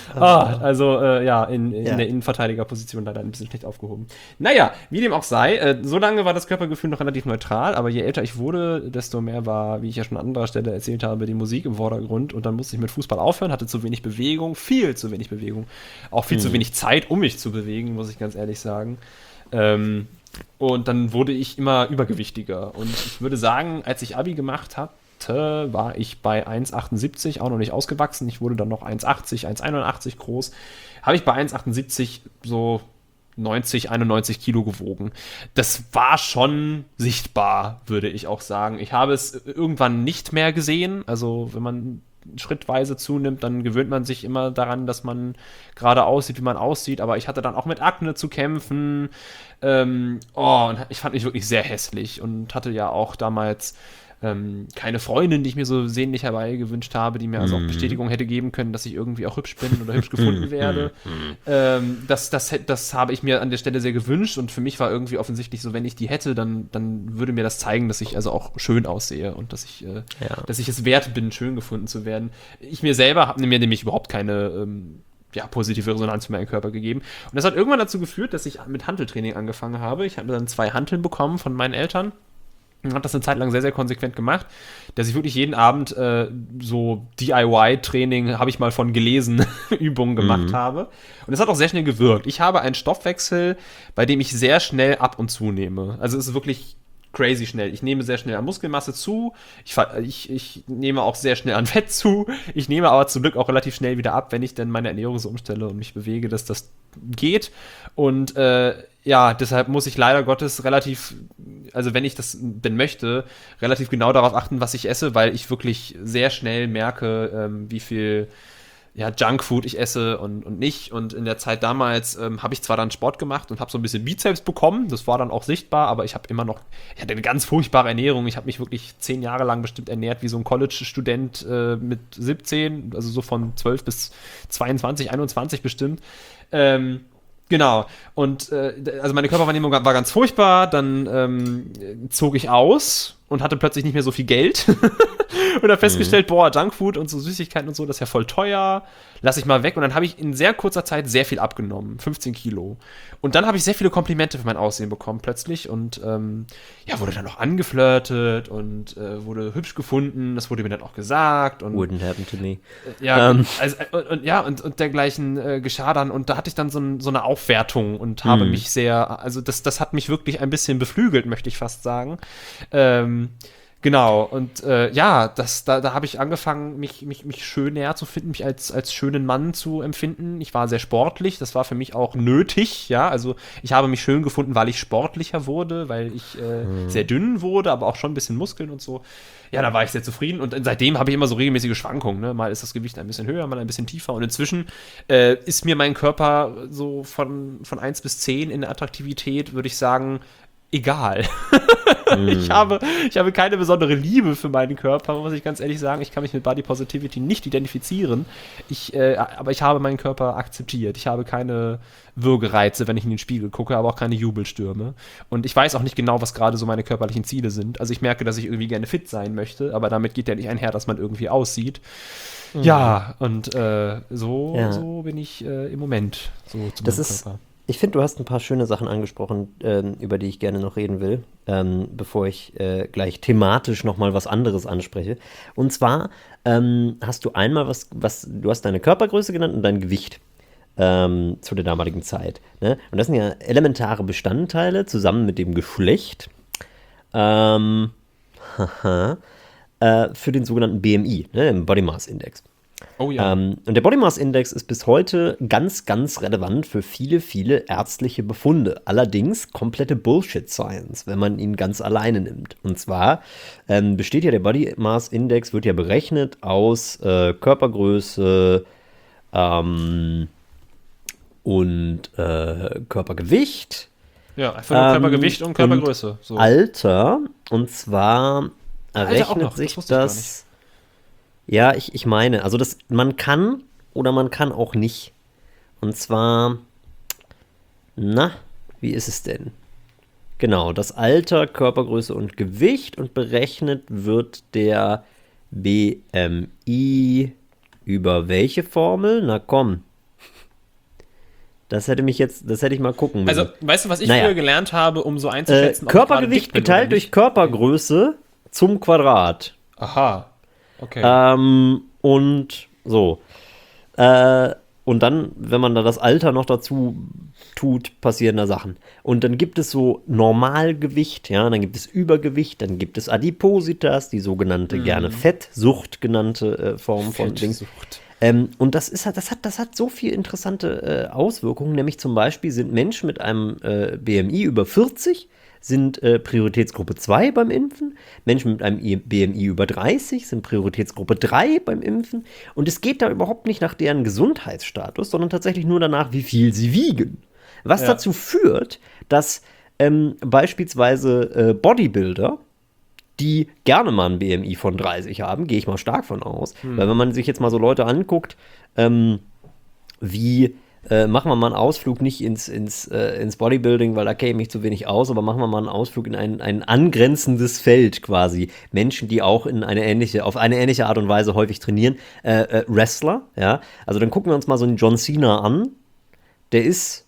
Also ja, in Ja. der Innenverteidigerposition leider ein bisschen schlecht aufgehoben. Naja, wie dem auch sei, so lange war das Körpergefühl noch relativ neutral, aber je älter ich wurde, desto mehr war, wie ich ja schon an anderer Stelle erzählt habe, die Musik im Vordergrund und dann musste ich mit Fußball aufhören, hatte zu wenig Bewegung, viel zu wenig Bewegung, auch viel zu Hm. wenig Zeit, um mich zu bewegen, muss ich ganz ehrlich sagen. Ähm, und dann wurde ich immer übergewichtiger. Und ich würde sagen, als ich Abi gemacht hatte, war ich bei 1,78, auch noch nicht ausgewachsen. Ich wurde dann noch 1,80, 1,81 groß. Habe ich bei 1,78 so 90, 91 Kilo gewogen. Das war schon sichtbar, würde ich auch sagen. Ich habe es irgendwann nicht mehr gesehen. Also, wenn man schrittweise zunimmt, dann gewöhnt man sich immer daran, dass man gerade aussieht, wie man aussieht. Aber ich hatte dann auch mit Akne zu kämpfen. Und ich fand mich wirklich sehr hässlich und hatte ja auch damals keine Freundin, die ich mir so sehnlich herbeigewünscht habe, die mir also auch Hm. Bestätigung hätte geben können, dass ich irgendwie auch hübsch bin oder hübsch gefunden werde. Das habe ich mir an der Stelle sehr gewünscht und für mich war irgendwie offensichtlich so, wenn ich die hätte, dann würde mir das zeigen, dass ich also auch schön aussehe und Ja. dass ich es wert bin, schön gefunden zu werden. Ich mir selber habe mir nämlich überhaupt keine ja, positive Resonanz für meinen Körper gegeben. Und das hat irgendwann dazu geführt, dass ich mit Hanteltraining angefangen habe. Ich habe dann 2 Hanteln bekommen von meinen Eltern und habe das eine Zeit lang sehr, sehr konsequent gemacht, dass ich wirklich jeden Abend so DIY-Training, habe ich mal von gelesen, Übungen gemacht Mhm. habe. Und das hat auch sehr schnell gewirkt. Ich habe einen Stoffwechsel, bei dem ich sehr schnell ab und zunehme. Also es ist wirklich crazy schnell. Ich nehme sehr schnell an Muskelmasse zu, ich nehme auch sehr schnell an Fett zu, ich nehme aber zum Glück auch relativ schnell wieder ab, wenn ich dann meine Ernährung so umstelle und mich bewege, dass das geht. Und ja, deshalb muss ich leider Gottes relativ, also wenn ich das denn möchte, relativ genau darauf achten, was ich esse, weil ich wirklich sehr schnell merke, wie viel ja, Junkfood ich esse und nicht. Und in der Zeit damals habe ich zwar dann Sport gemacht und habe so ein bisschen Bizeps bekommen, das war dann auch sichtbar, aber ich habe immer noch, ich hatte eine ganz furchtbare Ernährung. Ich habe mich wirklich 10 Jahre lang bestimmt ernährt wie so ein College-Student mit 17, also so von 12 bis 22, 21 bestimmt. Genau. Und also meine Körperwahrnehmung war ganz furchtbar. Dann zog ich aus und hatte plötzlich nicht mehr so viel Geld. Und dann festgestellt, boah, Junkfood und so Süßigkeiten und so, das ist ja voll teuer. Lass ich mal weg. Und dann habe ich in sehr kurzer Zeit sehr viel abgenommen. 15 Kilo. Und dann habe ich sehr viele Komplimente für mein Aussehen bekommen plötzlich. Und wurde dann auch angeflirtet und wurde hübsch gefunden. Das wurde mir dann auch gesagt. Und, Wouldn't happen to me. Und dergleichen geschah dann. Und da hatte ich dann so eine Aufwertung und habe mich sehr, also das hat mich wirklich ein bisschen beflügelt, möchte ich fast sagen. Genau, und da habe ich angefangen, mich schön näher zu finden, mich als schönen Mann zu empfinden. Ich war sehr sportlich, das war für mich auch nötig, ja, also ich habe mich schön gefunden, weil ich sportlicher wurde, weil ich sehr dünn wurde, aber auch schon ein bisschen Muskeln und so. Ja, da war ich sehr zufrieden und seitdem habe ich immer so regelmäßige Schwankungen, ne? Mal ist das Gewicht ein bisschen höher, mal ein bisschen tiefer und inzwischen ist mir mein Körper so von 1 bis 10 in der Attraktivität, würde ich sagen, egal. Ich habe keine besondere Liebe für meinen Körper, muss ich ganz ehrlich sagen. Ich kann mich mit Body Positivity nicht identifizieren. Aber ich habe meinen Körper akzeptiert. Ich habe keine Würgereize, wenn ich in den Spiegel gucke, aber auch keine Jubelstürme. Und ich weiß auch nicht genau, was gerade so meine körperlichen Ziele sind. Also ich merke, dass ich irgendwie gerne fit sein möchte, aber damit geht ja nicht einher, dass man irgendwie aussieht. Ja, und so bin ich im Moment so zu meinem Körper. Ich finde, du hast ein paar schöne Sachen angesprochen, über die ich gerne noch reden will, bevor ich gleich thematisch nochmal was anderes anspreche. Und zwar hast du einmal du hast deine Körpergröße genannt und dein Gewicht zu der damaligen Zeit. Ne? Und das sind ja elementare Bestandteile zusammen mit dem Geschlecht für den sogenannten BMI, ne, dem Body Mass Index. Oh ja. Und der Body Mass Index ist bis heute ganz, ganz relevant für viele, viele ärztliche Befunde. Allerdings komplette Bullshit-Science, wenn man ihn ganz alleine nimmt. Und zwar besteht ja der Body Mass Index, wird ja berechnet aus Körpergröße und Körpergewicht. Ja, einfach nur Körpergewicht und Körpergröße. So. Alter. Und zwar errechnet sich das. Ja, ich meine, also man kann oder man kann auch nicht. Und zwar, wie ist es denn? Genau, das Alter, Körpergröße und Gewicht und berechnet wird der BMI über welche Formel? Na komm. Das hätte ich mal gucken müssen. Also, weißt du, was ich früher gelernt habe, um so einzuschätzen? Körpergewicht geteilt durch Körpergröße zum Quadrat. Aha. Okay. Und so. Und dann, wenn man da das Alter noch dazu tut, passieren da Sachen. Und dann gibt es so Normalgewicht, ja, dann gibt es Übergewicht, dann gibt es Adipositas, die sogenannte gerne Fettsucht genannte Form von Dings. Und das hat so viel interessante Auswirkungen, nämlich zum Beispiel sind Menschen mit einem BMI über 40 sind Prioritätsgruppe 2 beim Impfen. Menschen mit einem BMI über 30 sind Prioritätsgruppe 3 beim Impfen. Und es geht da überhaupt nicht nach deren Gesundheitsstatus, sondern tatsächlich nur danach, wie viel sie wiegen. Was dazu führt, dass beispielsweise Bodybuilder, die gerne mal ein BMI von 30 haben, gehe ich mal stark von aus. Weil wenn man sich jetzt mal so Leute anguckt, wie machen wir mal einen Ausflug nicht ins Bodybuilding, weil da käme ich zu wenig aus, aber machen wir mal einen Ausflug in ein angrenzendes Feld quasi. Menschen, die auch auf eine ähnliche Art und Weise häufig trainieren. Wrestler, ja. Also dann gucken wir uns mal so einen John Cena an. Der ist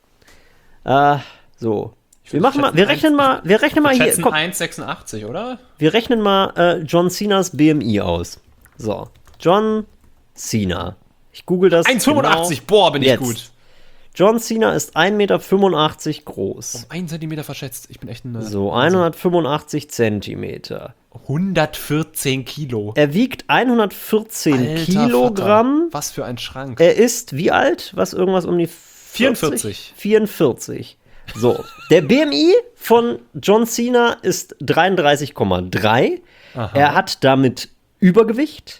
so. Wir rechnen mal hier. Komm, 1,86, oder? Wir rechnen mal John Cenas BMI aus. So. John Cena. Ich google das. 1,85, genau. Boah, bin ich jetzt gut. John Cena ist 1,85 Meter groß. Um 1 Zentimeter verschätzt. Ich bin echt ein... So, 185 Zentimeter. 114 Kilo. Er wiegt 114 Alter Kilogramm. Vater. Was für ein Schrank. Er ist wie alt? Irgendwas um die 40? 44. So, der BMI von John Cena ist 33,3. Er hat damit Übergewicht.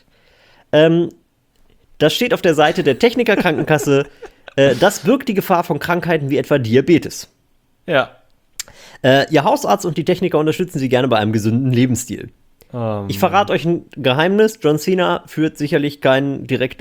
Das steht auf der Seite der Techniker Krankenkasse. Das birgt die Gefahr von Krankheiten wie etwa Diabetes. Ja. Ihr Hausarzt und die Techniker unterstützen Sie gerne bei einem gesunden Lebensstil. Ich verrate euch ein Geheimnis. John Cena führt sicherlich keinen direkt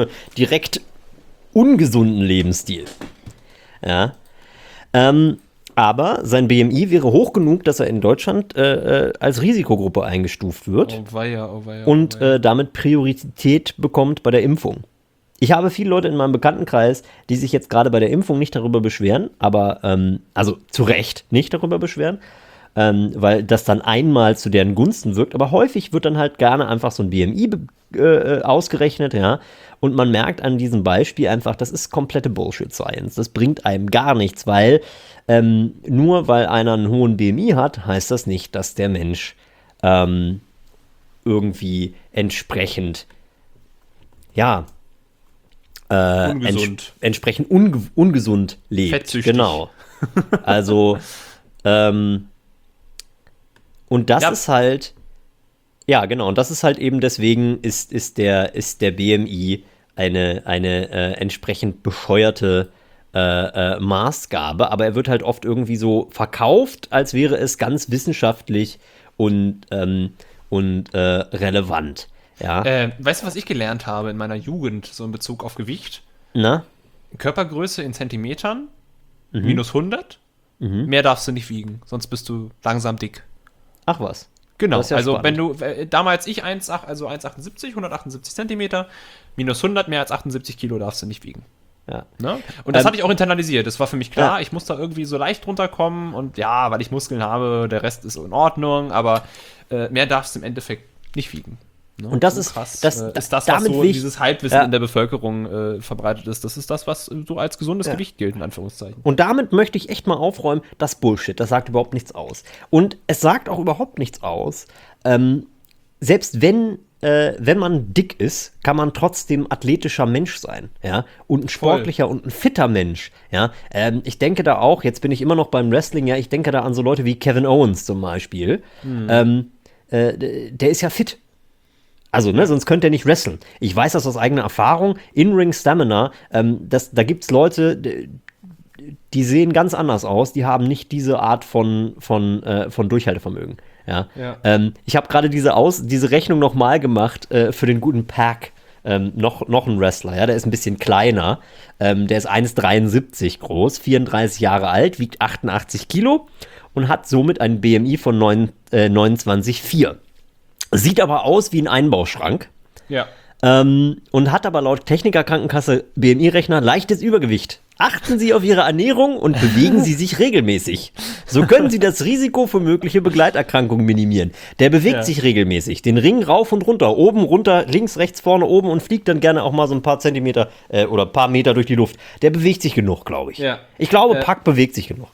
ungesunden Lebensstil. Ja. Aber sein BMI wäre hoch genug, dass er in Deutschland als Risikogruppe eingestuft wird Oh weia, oh weia. und oh weia. damit Priorität bekommt bei der Impfung. Ich habe viele Leute in meinem Bekanntenkreis, die sich jetzt gerade bei der Impfung nicht darüber beschweren, aber, also zu Recht nicht darüber beschweren, weil das dann einmal zu deren Gunsten wirkt. Aber häufig wird dann halt gerne einfach so ein BMI ausgerechnet, ja. Und man merkt an diesem Beispiel einfach, das ist komplette Bullshit-Science. Das bringt einem gar nichts, weil nur weil einer einen hohen BMI hat, heißt das nicht, dass der Mensch irgendwie entsprechend, ja, Ungesund. entsprechend ungesund lebt. Fettsüchtig. Genau. Also, und das Ja. ist halt, ja, genau, und das ist halt eben deswegen ist der BMI eine entsprechend bescheuerte Maßgabe, aber er wird halt oft irgendwie so verkauft, als wäre es ganz wissenschaftlich und relevant. Ja, Weißt du, was ich gelernt habe in meiner Jugend, so in Bezug auf Gewicht? na? Körpergröße in Zentimetern, minus 100. Mehr darfst du nicht wiegen, sonst bist du langsam dick. Ach was. Genau, Das ist ja also spannend. wenn du, damals ich 1,78, 178 Zentimeter, minus 100, mehr als 78 Kilo darfst du nicht wiegen. Ja. Ne? Und das Ähm, hatte ich auch internalisiert. Das war für mich klar, Ja. ich muss da irgendwie so leicht runterkommen und ja, weil ich Muskeln habe, der Rest ist in Ordnung, aber mehr darfst du im Endeffekt nicht wiegen. Ne? Und das So ist- krass, das- ist das, was damit so will ich- dieses Halbwissen Ja. in der Bevölkerung verbreitet ist. Das ist das, was so als gesundes Ja. Gewicht gilt, in Anführungszeichen. Und damit möchte ich echt mal aufräumen, das Bullshit, das sagt überhaupt nichts aus. Und es sagt auch überhaupt nichts aus, selbst wenn man dick ist, kann man trotzdem athletischer Mensch sein, ja, und ein sportlicher und ein fitter Mensch, ja. Ich denke da auch, jetzt bin ich immer noch beim Wrestling, ja, ich denke da an so Leute wie Kevin Owens zum Beispiel. Der ist ja fit. Also, ne, sonst könnte er nicht wresteln. Ich weiß das aus eigener Erfahrung. In-Ring Stamina, da gibt es Leute, die sehen ganz anders aus. Die haben nicht diese Art von Durchhaltevermögen. Ja. Ja. Ich habe gerade diese Rechnung nochmal gemacht für den guten Pack. Noch ein Wrestler, ja, der ist ein bisschen kleiner. Der ist 1,73 groß, 34 Jahre alt, wiegt 88 Kilo und hat somit einen BMI von 29,4. Sieht aber aus wie ein Einbauschrank. Ja. Und hat aber laut Techniker-Krankenkasse BMI-Rechner leichtes Übergewicht. Achten Sie auf Ihre Ernährung und bewegen Sie sich regelmäßig. So können Sie das Risiko für mögliche Begleiterkrankungen minimieren. Der bewegt Ja. sich regelmäßig. Den Ring rauf und runter, oben, runter, links, rechts, vorne, oben und fliegt dann gerne auch mal so ein paar Zentimeter oder ein paar Meter durch die Luft. Der bewegt sich genug, glaube ich. Ja. Ich glaube, Pack bewegt sich genug.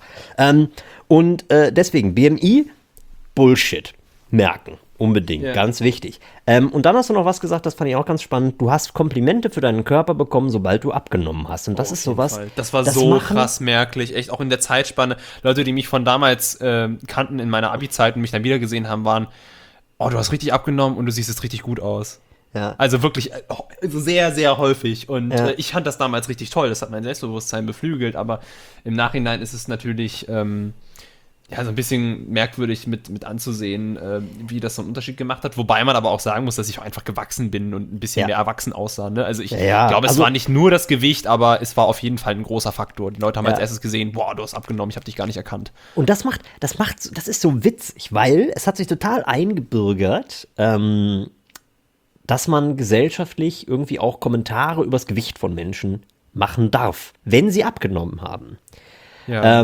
Deswegen BMI, Bullshit. Merken. Unbedingt, Ja. ganz wichtig. Und dann hast du noch was gesagt, das fand ich auch ganz spannend. Du hast Komplimente für deinen Körper bekommen, sobald du abgenommen hast. Und das ist sowas. Fall. Das war das so machen- krass merklich, echt auch in der Zeitspanne. Leute, die mich von damals kannten in meiner Abi-Zeit und mich dann wieder gesehen haben, waren, oh, du hast richtig abgenommen und du siehst jetzt richtig gut aus. Ja. Also wirklich also sehr, sehr häufig. Und Ja. ich fand das damals richtig toll. Das hat mein Selbstbewusstsein beflügelt. Aber im Nachhinein ist es natürlich ja, so ein bisschen merkwürdig mit anzusehen, wie das so einen Unterschied gemacht hat. Wobei man aber auch sagen muss, dass ich auch einfach gewachsen bin und ein bisschen Ja. mehr erwachsen aussah. Ne? Also ich Ja, glaube, es also- war nicht nur das Gewicht, aber es war auf jeden Fall ein großer Faktor. Die Leute haben Ja. als erstes gesehen, boah, du hast abgenommen, ich habe dich gar nicht erkannt. Und das ist so witzig, weil es hat sich total eingebürgert, dass man gesellschaftlich irgendwie auch Kommentare übers Gewicht von Menschen machen darf, wenn sie abgenommen haben. Ja.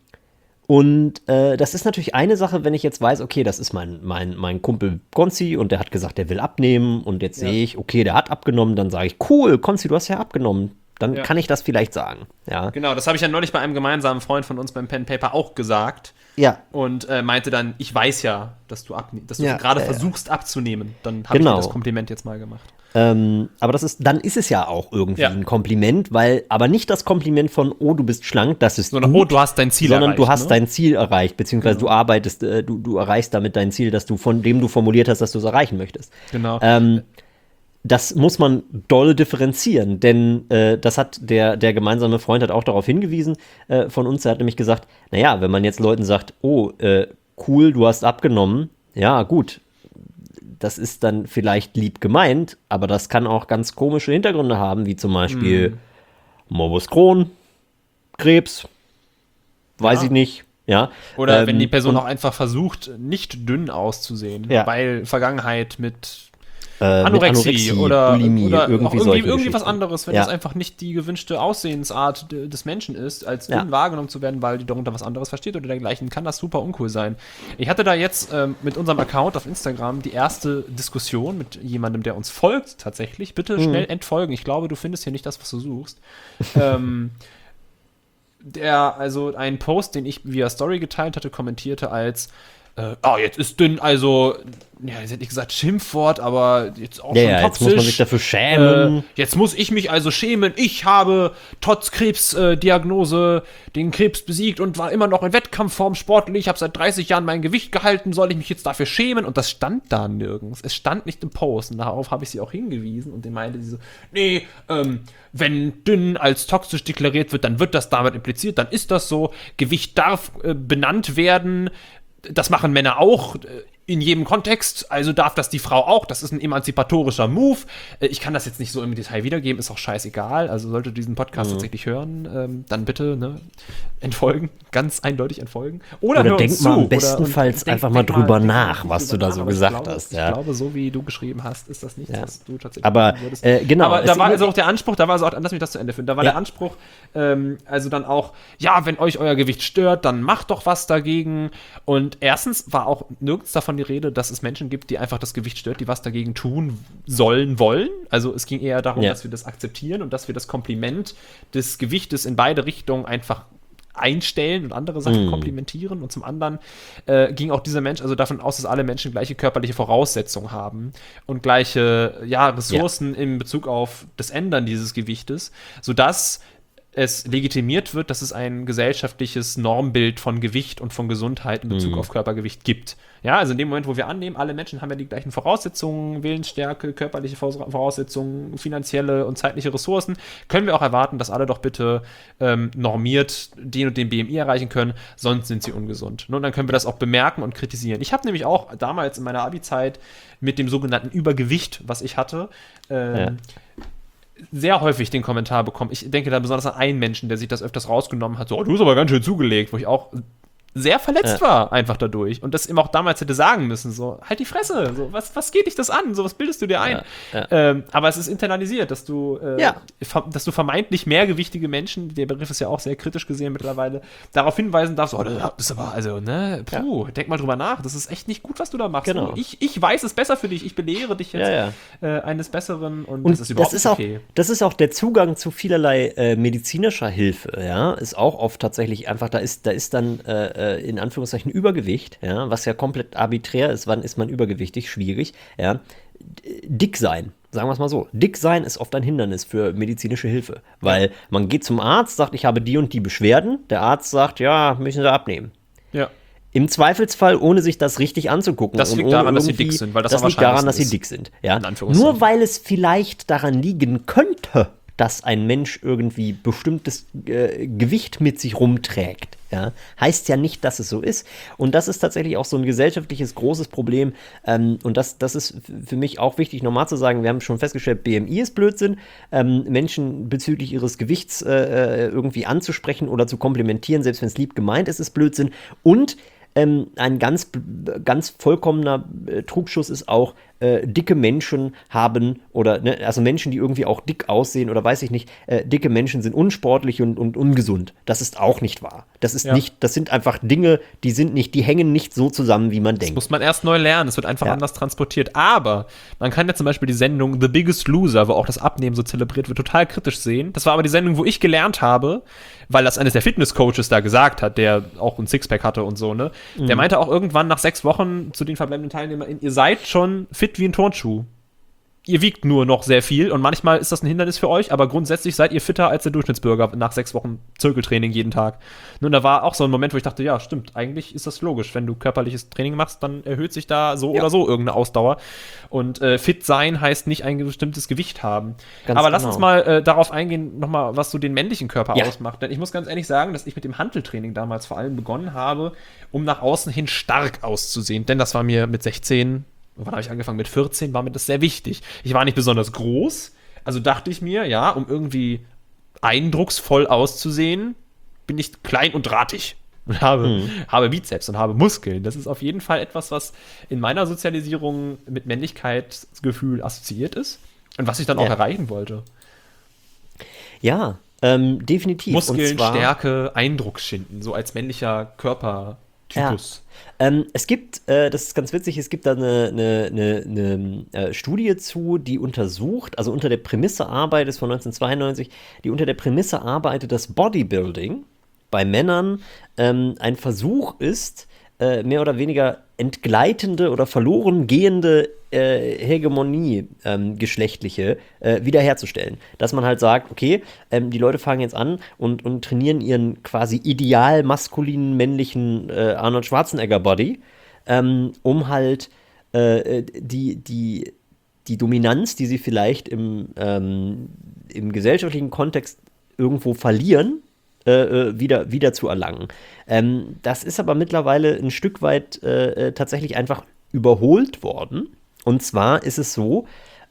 Das ist natürlich eine Sache, wenn ich jetzt weiß, okay, das ist mein Kumpel Konzi und der hat gesagt, der will abnehmen und jetzt sehe ich, okay, der hat abgenommen, dann sage ich, cool, Konzi, du hast ja abgenommen. Dann Ja. kann ich das vielleicht sagen. Ja. Genau, das habe ich ja neulich bei einem gemeinsamen Freund von uns beim Pen Paper auch gesagt. Ja. Und meinte dann, ich weiß ja, dass du Ja, gerade ja, ja. versuchst abzunehmen. Dann habe ich Genau. dir das Kompliment jetzt mal gemacht. Aber dann ist es ja auch irgendwie Ja. ein Kompliment, aber nicht das Kompliment von, oh, du bist schlank, das ist Sondern, gut, oh, du hast dein Ziel sondern erreicht. du hast ne? dein Ziel erreicht, beziehungsweise du arbeitest, du erreichst damit dein Ziel, von dem du formuliert hast, dass du es erreichen möchtest. Genau. Das muss man doll differenzieren, denn das hat der gemeinsame Freund hat auch darauf hingewiesen von uns, er hat nämlich gesagt, naja, wenn man jetzt Leuten sagt, oh, cool, du hast abgenommen, ja, gut, das ist dann vielleicht lieb gemeint, aber das kann auch ganz komische Hintergründe haben, wie zum Beispiel Morbus Crohn, Krebs, weiß ich nicht. Ja. Oder wenn die Person auch einfach versucht, nicht dünn auszusehen, weil Vergangenheit mit Anorexie oder Bulimie, oder irgendwie was anderes, wenn das einfach nicht die gewünschte Aussehensart des Menschen ist, als dünn wahrgenommen zu werden, weil die darunter was anderes versteht oder dergleichen, kann das super uncool sein. Ich hatte da jetzt mit unserem Account auf Instagram die erste Diskussion mit jemandem, der uns folgt tatsächlich. Bitte schnell entfolgen. Ich glaube, du findest hier nicht das, was du suchst. Der also einen Post, den ich via Story geteilt hatte, kommentierte als jetzt ist dünn, also, jetzt hätte ich gesagt Schimpfwort, aber jetzt auch schon toxisch. Jetzt muss man sich dafür schämen. Jetzt muss ich mich also schämen. Ich habe trotz Krebsdiagnose den Krebs besiegt und war immer noch in Wettkampfform sportlich. Ich habe seit 30 Jahren mein Gewicht gehalten. Soll ich mich jetzt dafür schämen? Und das stand da nirgends. Es stand nicht im Post. Und darauf habe ich sie auch hingewiesen. Und den meinte sie so, nee, wenn dünn als toxisch deklariert wird, dann wird das damit impliziert. Dann ist das so. Gewicht darf benannt werden. Das machen Männer auch in jedem Kontext, also darf das die Frau auch. Das ist ein emanzipatorischer Move. Ich kann das jetzt nicht so im Detail wiedergeben, ist auch scheißegal. Also solltet ihr diesen Podcast tatsächlich hören, dann bitte entfolgen, ganz eindeutig entfolgen. Oder denk mal bestenfalls einfach mal drüber nach, was du da so gesagt hast. Ich glaube, so wie du geschrieben hast, ist das nichts, was du tatsächlich machen würdest. Genau. Aber da war also auch der Anspruch, lass mich das zu Ende führen, da war der Anspruch, also dann auch, wenn euch euer Gewicht stört, dann macht doch was dagegen. Und erstens war auch nirgends davon die Rede, dass es Menschen gibt, die einfach das Gewicht stört, die was dagegen tun wollen. Also es ging eher darum, dass wir das akzeptieren und dass wir das Kompliment des Gewichtes in beide Richtungen einfach einstellen und andere Sachen komplimentieren. Und zum anderen ging auch dieser Mensch also davon aus, dass alle Menschen gleiche körperliche Voraussetzungen haben und gleiche Ressourcen in Bezug auf das Ändern dieses Gewichtes, sodass es legitimiert wird, dass es ein gesellschaftliches Normbild von Gewicht und von Gesundheit in Bezug auf Körpergewicht gibt. Ja, also in dem Moment, wo wir annehmen, alle Menschen haben ja die gleichen Voraussetzungen, Willensstärke, körperliche Voraussetzungen, finanzielle und zeitliche Ressourcen, können wir auch erwarten, dass alle doch bitte normiert den und den BMI erreichen können, sonst sind sie ungesund. Und dann können wir das auch bemerken und kritisieren. Ich habe nämlich auch damals in meiner Abi-Zeit mit dem sogenannten Übergewicht, was ich hatte, sehr häufig den Kommentar bekommen. Ich denke da besonders an einen Menschen, der sich das öfters rausgenommen hat. So, du hast aber ganz schön zugelegt, wo ich auch sehr verletzt war einfach dadurch und das ihm auch damals hätte sagen müssen, so, halt die Fresse, so, was geht dich das an, so, was bildest du dir ein? Aber es ist internalisiert, dass du vermeintlich mehrgewichtige Menschen, der Begriff ist ja auch sehr kritisch gesehen mittlerweile, darauf hinweisen darfst, das ist aber, also, denk mal drüber nach, das ist echt nicht gut, was du da machst. Genau. Ich weiß es besser für dich, ich belehre dich jetzt eines Besseren und das ist überhaupt nicht okay. Das ist auch der Zugang zu vielerlei medizinischer Hilfe, ist auch oft tatsächlich einfach, da ist dann in Anführungszeichen Übergewicht, was ja komplett arbiträr ist, wann ist man übergewichtig, schwierig, dick sein, sagen wir es mal so, dick sein ist oft ein Hindernis für medizinische Hilfe, weil man geht zum Arzt, sagt, ich habe die und die Beschwerden, der Arzt sagt, ja, müssen Sie abnehmen. Ja. Im Zweifelsfall, ohne sich das richtig anzugucken. Das liegt daran, dass sie dick sind, weil das liegt daran, dass sie dick sind. Ja. Nur weil es vielleicht daran liegen könnte, dass ein Mensch irgendwie bestimmtes Gewicht mit sich rumträgt, heißt ja nicht, dass es so ist. Und das ist tatsächlich auch so ein gesellschaftliches großes Problem. Und das ist für mich auch wichtig, nochmal zu sagen, wir haben schon festgestellt, BMI ist Blödsinn. Menschen bezüglich ihres Gewichts irgendwie anzusprechen oder zu komplimentieren, selbst wenn es lieb gemeint ist, ist Blödsinn. Und ein ganz vollkommener Trugschuss ist auch, dicke Menschen haben, oder also Menschen, die irgendwie auch dick aussehen oder weiß ich nicht, dicke Menschen sind unsportlich und ungesund. Das ist auch nicht wahr. Das ist nicht, das sind einfach Dinge, die hängen nicht so zusammen, wie man denkt. Das muss man erst neu lernen, es wird einfach anders transportiert. Aber man kann ja zum Beispiel die Sendung The Biggest Loser, wo auch das Abnehmen so zelebriert wird, total kritisch sehen. Das war aber die Sendung, wo ich gelernt habe, weil das eines der Fitnesscoaches da gesagt hat, der auch ein Sixpack hatte und so, ne? Der meinte auch irgendwann nach 6 Wochen zu den verbleibenden Teilnehmern, ihr seid schon fit wie ein Turnschuh. Ihr wiegt nur noch sehr viel und manchmal ist das ein Hindernis für euch, aber grundsätzlich seid ihr fitter als der Durchschnittsbürger nach 6 Wochen Zirkeltraining jeden Tag. Nun, da war auch so ein Moment, wo ich dachte, ja, stimmt, eigentlich ist das logisch. Wenn du körperliches Training machst, dann erhöht sich da so oder so irgendeine Ausdauer. Und fit sein heißt nicht ein bestimmtes Gewicht haben. Aber lass uns mal darauf eingehen, nochmal, was so den männlichen Körper ausmacht. Denn ich muss ganz ehrlich sagen, dass ich mit dem Hanteltraining damals vor allem begonnen habe, um nach außen hin stark auszusehen. Denn das war mir mit 16, wann habe ich angefangen? Mit 14 war mir das sehr wichtig. Ich war nicht besonders groß, also dachte ich mir, um irgendwie eindrucksvoll auszusehen, bin ich klein und drahtig. und habe Bizeps und habe Muskeln. Das ist auf jeden Fall etwas, was in meiner Sozialisierung mit Männlichkeitsgefühl assoziiert ist und was ich dann auch erreichen wollte. Ja, definitiv. Muskeln, Stärke, Eindruck schinden, so als männlicher Körpertypus. Es gibt, das ist ganz witzig, es gibt da eine Studie zu, die untersucht, also unter der Prämisse arbeitet, ist von 1992, die unter der Prämisse arbeitet, dass Bodybuilding bei Männern ein Versuch ist, mehr oder weniger entgleitende oder verloren gehende Hegemonie geschlechtliche wiederherzustellen. Dass man halt sagt, okay, die Leute fangen jetzt an und trainieren ihren quasi ideal maskulinen, männlichen Arnold Schwarzenegger-Body, um halt die Dominanz, die sie vielleicht im gesellschaftlichen Kontext irgendwo verlieren, wieder zu erlangen. Das ist aber mittlerweile ein Stück weit tatsächlich einfach überholt worden. Und zwar ist es so,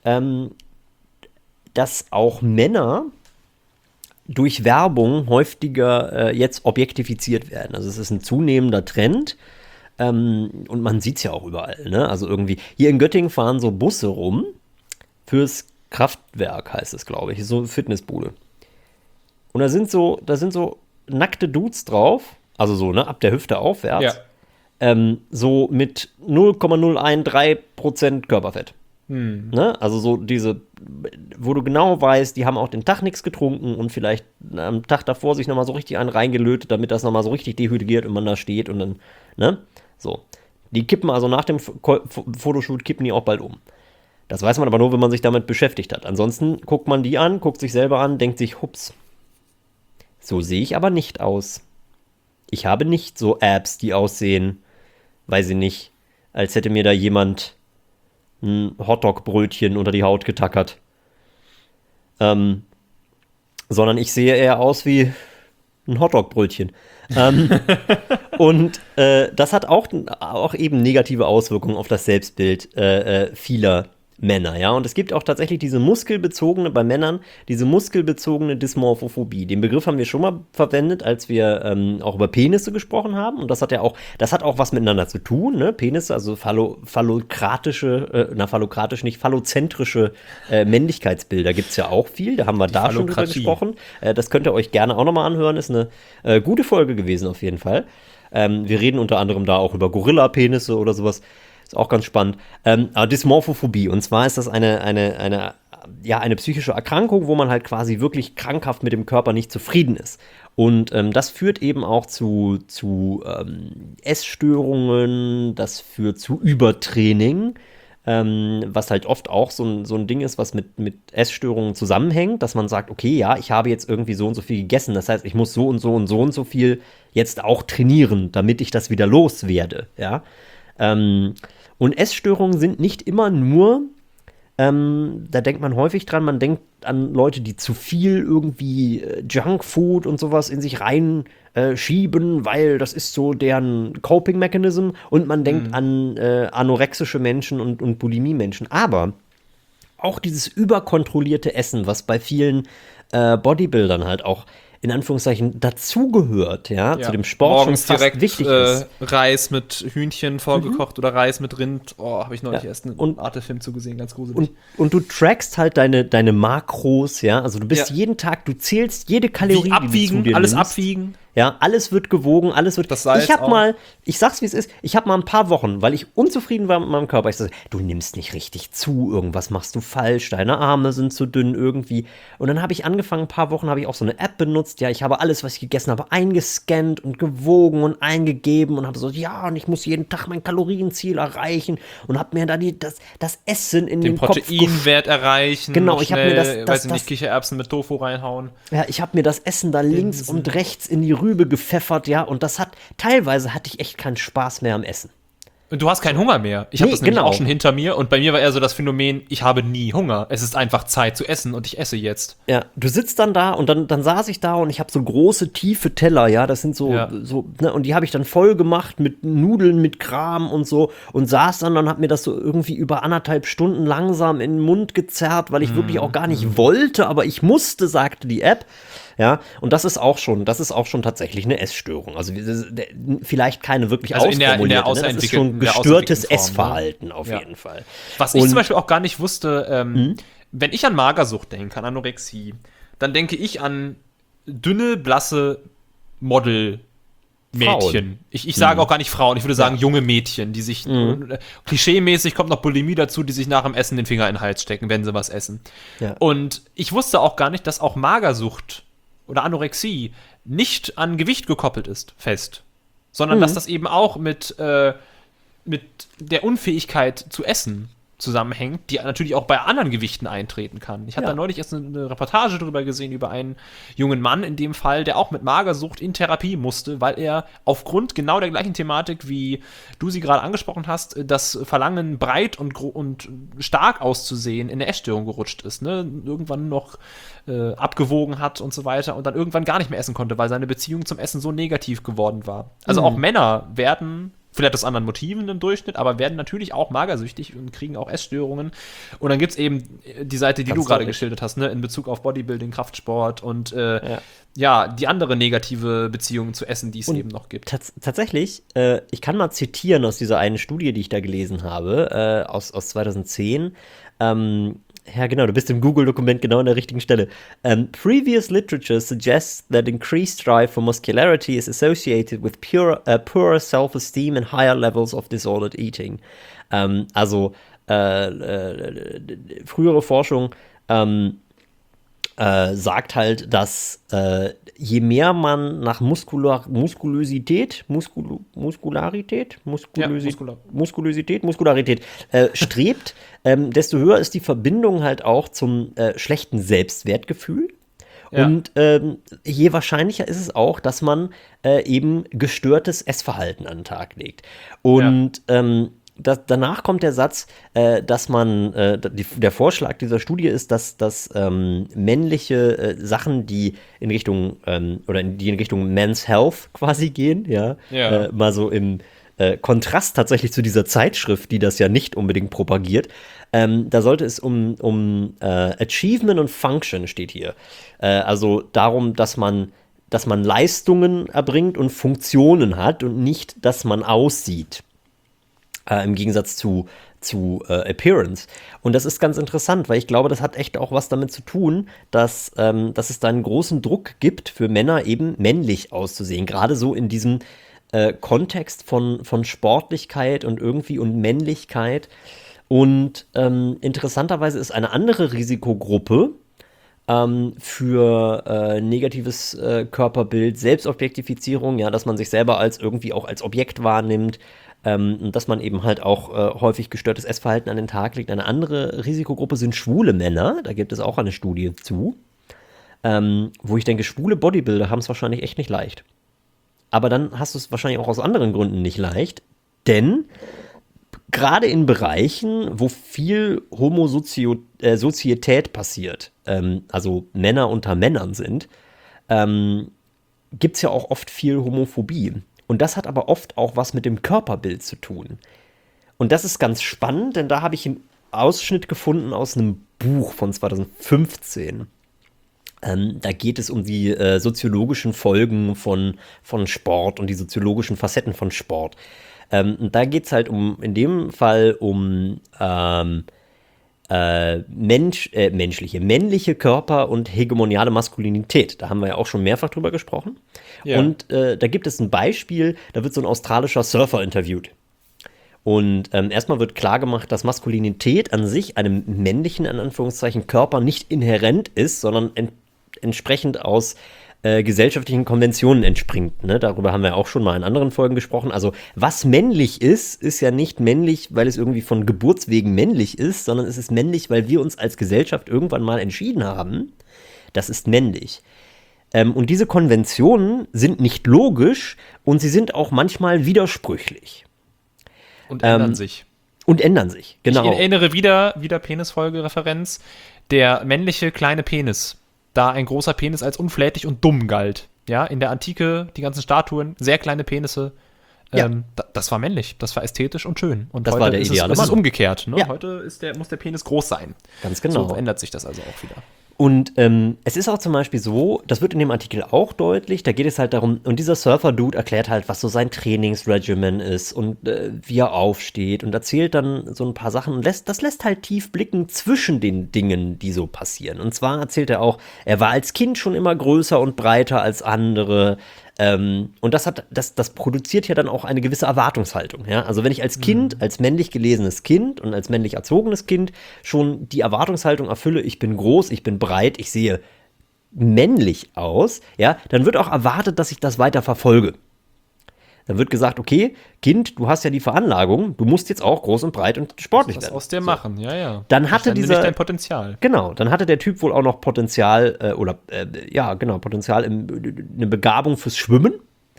dass auch Männer durch Werbung häufiger jetzt objektifiziert werden. Also es ist ein zunehmender Trend. Und man sieht es ja auch überall. Ne? Also irgendwie, hier in Göttingen fahren so Busse rum fürs Kraftwerk, heißt es, glaube ich. So eine Fitnessbude. Und da sind so nackte Dudes drauf, also so, ne, ab der Hüfte aufwärts, so mit 0,013% Körperfett. Ne? Also so diese, wo du genau weißt, die haben auch den Tag nichts getrunken und vielleicht am Tag davor sich nochmal so richtig einen reingelötet, damit das nochmal so richtig dehydriert und man da steht und dann, ne, so. Die kippen also nach dem Fotoshoot, kippen die auch bald um. Das weiß man aber nur, wenn man sich damit beschäftigt hat. Ansonsten guckt man die an, guckt sich selber an, denkt sich, hups, so sehe ich aber nicht aus. Ich habe nicht so Abs, die aussehen, weiß ich nicht, als hätte mir da jemand ein Hotdog-Brötchen unter die Haut getackert. Sondern ich sehe eher aus wie ein Hotdog-Brötchen. Und das hat auch eben negative Auswirkungen auf das Selbstbild vieler Männer, ja. Und es gibt auch tatsächlich diese muskelbezogene, bei Männern, diese muskelbezogene Dysmorphophobie. Den Begriff haben wir schon mal verwendet, als wir auch über Penisse gesprochen haben. Und das hat auch was miteinander zu tun, ne? Penisse, also phallozentrische Männlichkeitsbilder gibt es ja auch viel. Da haben wir da schon drüber gesprochen. Das könnt ihr euch gerne auch nochmal anhören. Ist eine gute Folge gewesen auf jeden Fall. Wir reden unter anderem da auch über Gorilla-Penisse oder sowas. Ist auch ganz spannend. Aber Dysmorphophobie, und zwar ist das eine psychische Erkrankung, wo man halt quasi wirklich krankhaft mit dem Körper nicht zufrieden ist. Und das führt eben auch zu Essstörungen, das führt zu Übertraining, was halt oft auch so ein Ding ist, was mit Essstörungen zusammenhängt, dass man sagt, okay, ja, ich habe jetzt irgendwie so und so viel gegessen, das heißt, ich muss so und so und so und so viel jetzt auch trainieren, damit ich das wieder loswerde, ja. Und Essstörungen sind nicht immer nur, da denkt man häufig dran, man denkt an Leute, die zu viel irgendwie Junkfood und sowas in sich reinschieben, weil das ist so deren Coping-Mechanism, und man denkt an anorexische Menschen und Bulimie-Menschen. Aber auch dieses überkontrollierte Essen, was bei vielen Bodybuildern halt auch in Anführungszeichen dazugehört, ja, zu dem Sport morgens schon fast direkt wichtig ist. Reis mit Hühnchen vorgekocht oder Reis mit Rind. Oh, habe ich neulich erst einen Arte-Film zugesehen, ganz gruselig. Und du trackst halt deine Makros, ja, also du bist jeden Tag, du zählst jede Kalorie, abwiegen, die du zu dir alles nimmst. abwiegen. Ja, alles wird gewogen, alles wird. Das Salz ich sag's wie es ist, ich habe mal ein paar Wochen, weil ich unzufrieden war mit meinem Körper, ich sag, du nimmst nicht richtig zu, irgendwas machst du falsch, deine Arme sind zu dünn irgendwie. Und dann habe ich angefangen, ein paar Wochen habe ich auch so eine App benutzt, ja, ich habe alles, was ich gegessen habe, eingescannt und gewogen und eingegeben und habe so, ja, und ich muss jeden Tag mein Kalorienziel erreichen und habe mir da das Essen in den Kopf Proteinwert erreichen. Genau, ich habe mir weiß ich nicht, Kichererbsen mit Tofu reinhauen. Ja, ich habe mir das Essen da links und rechts in die Rübe gepfeffert, ja, und teilweise hatte ich echt keinen Spaß mehr am Essen. Und du hast keinen Hunger mehr. Ich habe das nämlich auch schon hinter mir, und bei mir war eher so das Phänomen, ich habe nie Hunger. Es ist einfach Zeit zu essen und ich esse jetzt. Ja, du sitzt dann da und dann saß ich da und ich habe so große, tiefe Teller, ja, das sind so, ne, und die habe ich dann voll gemacht mit Nudeln, mit Kram und so, und saß dann und habe mir das so irgendwie über 1,5 Stunden langsam in den Mund gezerrt, weil ich wirklich auch gar nicht wollte, aber ich musste, sagte die App. Ja, und das ist auch schon tatsächlich eine Essstörung. Also vielleicht keine wirklich ausformulierte, ne? Das ist schon gestörtes Essverhalten auf jeden Fall. Was ich zum Beispiel auch gar nicht wusste, wenn ich an Magersucht denke, an Anorexie, dann denke ich an dünne, blasse Model Mädchen. Ich sage auch gar nicht Frauen, ich würde sagen junge Mädchen, die sich, klischeemäßig kommt noch Bulimie dazu, die sich nach dem Essen den Finger in den Hals stecken, wenn sie was essen. Ja. Und ich wusste auch gar nicht, dass auch Magersucht oder Anorexie nicht an Gewicht gekoppelt ist, fest. Sondern dass das eben auch mit der Unfähigkeit zu essen zusammenhängt, die natürlich auch bei anderen Gewichten eintreten kann. Ich hatte da neulich erst eine Reportage drüber gesehen, über einen jungen Mann in dem Fall, der auch mit Magersucht in Therapie musste, weil er aufgrund genau der gleichen Thematik, wie du sie gerade angesprochen hast, das Verlangen, breit und stark auszusehen, in eine Essstörung gerutscht ist. Ne? Irgendwann noch abgewogen hat und so weiter und dann irgendwann gar nicht mehr essen konnte, weil seine Beziehung zum Essen so negativ geworden war. Also auch Männer werden vielleicht aus anderen Motiven im Durchschnitt, aber werden natürlich auch magersüchtig und kriegen auch Essstörungen. Und dann gibt es eben die Seite, die du gerade geschildert hast, ne, in Bezug auf Bodybuilding, Kraftsport und die andere negative Beziehung zu Essen, die es eben noch gibt. Tatsächlich, ich kann mal zitieren aus dieser einen Studie, die ich da gelesen habe, aus 2010. Ja, genau, du bist im Google-Dokument genau an der richtigen Stelle. Previous literature suggests that increased drive for muscularity is associated with poorer self-esteem and higher levels of disordered eating. Frühere Forschung sagt halt, dass je mehr man nach Muskularität strebt, desto höher ist die Verbindung halt auch zum schlechten Selbstwertgefühl. Ja. Und je wahrscheinlicher ist es auch, dass man eben gestörtes Essverhalten an den Tag legt. Und danach kommt der Satz, dass man, der Vorschlag dieser Studie ist, dass männliche Sachen, die in Richtung Men's Health quasi gehen, mal so im Kontrast tatsächlich zu dieser Zeitschrift, die das ja nicht unbedingt propagiert, da sollte es um Achievement und Function steht hier. Also darum, dass man Leistungen erbringt und Funktionen hat und nicht, dass man aussieht. Im Gegensatz zu Appearance. Und das ist ganz interessant, weil ich glaube, das hat echt auch was damit zu tun, dass es da einen großen Druck gibt für Männer, eben männlich auszusehen. Gerade so in diesem Kontext von Sportlichkeit und Männlichkeit. Und interessanterweise ist eine andere Risikogruppe für negatives Körperbild, Selbstobjektifizierung, dass man sich selber irgendwie auch als Objekt wahrnimmt, und dass man eben halt auch häufig gestörtes Essverhalten an den Tag legt. Eine andere Risikogruppe sind schwule Männer, da gibt es auch eine Studie zu, wo ich denke, schwule Bodybuilder haben es wahrscheinlich echt nicht leicht. Aber dann hast du es wahrscheinlich auch aus anderen Gründen nicht leicht, denn gerade in Bereichen, wo viel Homosozietät passiert, also Männer unter Männern sind, gibt es ja auch oft viel Homophobie. Und das hat aber oft auch was mit dem Körperbild zu tun. Und das ist ganz spannend, denn da habe ich einen Ausschnitt gefunden aus einem Buch von 2015. Da geht es um die soziologischen Folgen von Sport und die soziologischen Facetten von Sport. Und da geht es halt in dem Fall um männliche Körper und hegemoniale Maskulinität. Da haben wir ja auch schon mehrfach drüber gesprochen. Ja. Und da gibt es ein Beispiel, da wird so ein australischer Surfer interviewt. Und erstmal wird klar gemacht, dass Maskulinität an sich einem männlichen, in Anführungszeichen, Körper nicht inhärent ist, sondern entsprechend aus gesellschaftlichen Konventionen entspringt. Ne? Darüber haben wir auch schon mal in anderen Folgen gesprochen. Also was männlich ist, ist ja nicht männlich, weil es irgendwie von Geburtswegen männlich ist, sondern es ist männlich, weil wir uns als Gesellschaft irgendwann mal entschieden haben, das ist männlich. Und diese Konventionen sind nicht logisch und sie sind auch manchmal widersprüchlich. Und ändern sich. Genau. Ich erinnere wieder Penisfolge-Referenz, der männliche kleine Penis, da ein großer Penis als unflätig und dumm galt. Ja, in der Antike, die ganzen Statuen, sehr kleine Penisse. Das war männlich, das war ästhetisch und schön. Und das heute war der ideale ist es umgekehrt. Ne? Ja. Heute muss der Penis groß sein. Ganz genau. So ändert sich das also auch wieder. Und es ist auch zum Beispiel so, das wird in dem Artikel auch deutlich, da geht es halt darum, und dieser Surfer-Dude erklärt halt, was so sein Trainingsregimen ist und wie er aufsteht und erzählt dann so ein paar Sachen und das lässt halt tief blicken zwischen den Dingen, die so passieren. Und zwar erzählt er auch, er war als Kind schon immer größer und breiter als andere. Und das produziert ja dann auch eine gewisse Erwartungshaltung. Ja? Also wenn ich als Kind, als männlich gelesenes Kind und als männlich erzogenes Kind schon die Erwartungshaltung erfülle, ich bin groß, ich bin breit, ich sehe männlich aus, ja, dann wird auch erwartet, dass ich das weiter verfolge. Dann wird gesagt, okay, Kind, du hast ja die Veranlagung, du musst jetzt auch groß und breit und sportlich werden. Was aus dir machen, ja. Dann hatte nicht dein Potenzial. Genau, dann hatte der Typ wohl auch noch Potenzial, Potenzial, eine Begabung fürs Schwimmen.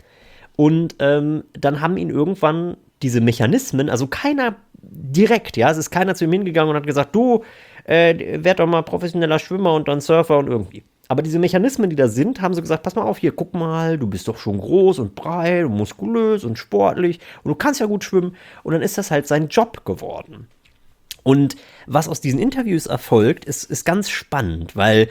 Und dann haben ihn irgendwann diese Mechanismen, also keiner direkt, ja, es ist keiner zu ihm hingegangen und hat gesagt, du, werd doch mal professioneller Schwimmer und dann Surfer und irgendwie. Aber diese Mechanismen, die da sind, haben sie gesagt, pass mal auf, hier, guck mal, du bist doch schon groß und breit und muskulös und sportlich und du kannst ja gut schwimmen. Und dann ist das halt sein Job geworden. Und was aus diesen Interviews erfolgt, ist ganz spannend, weil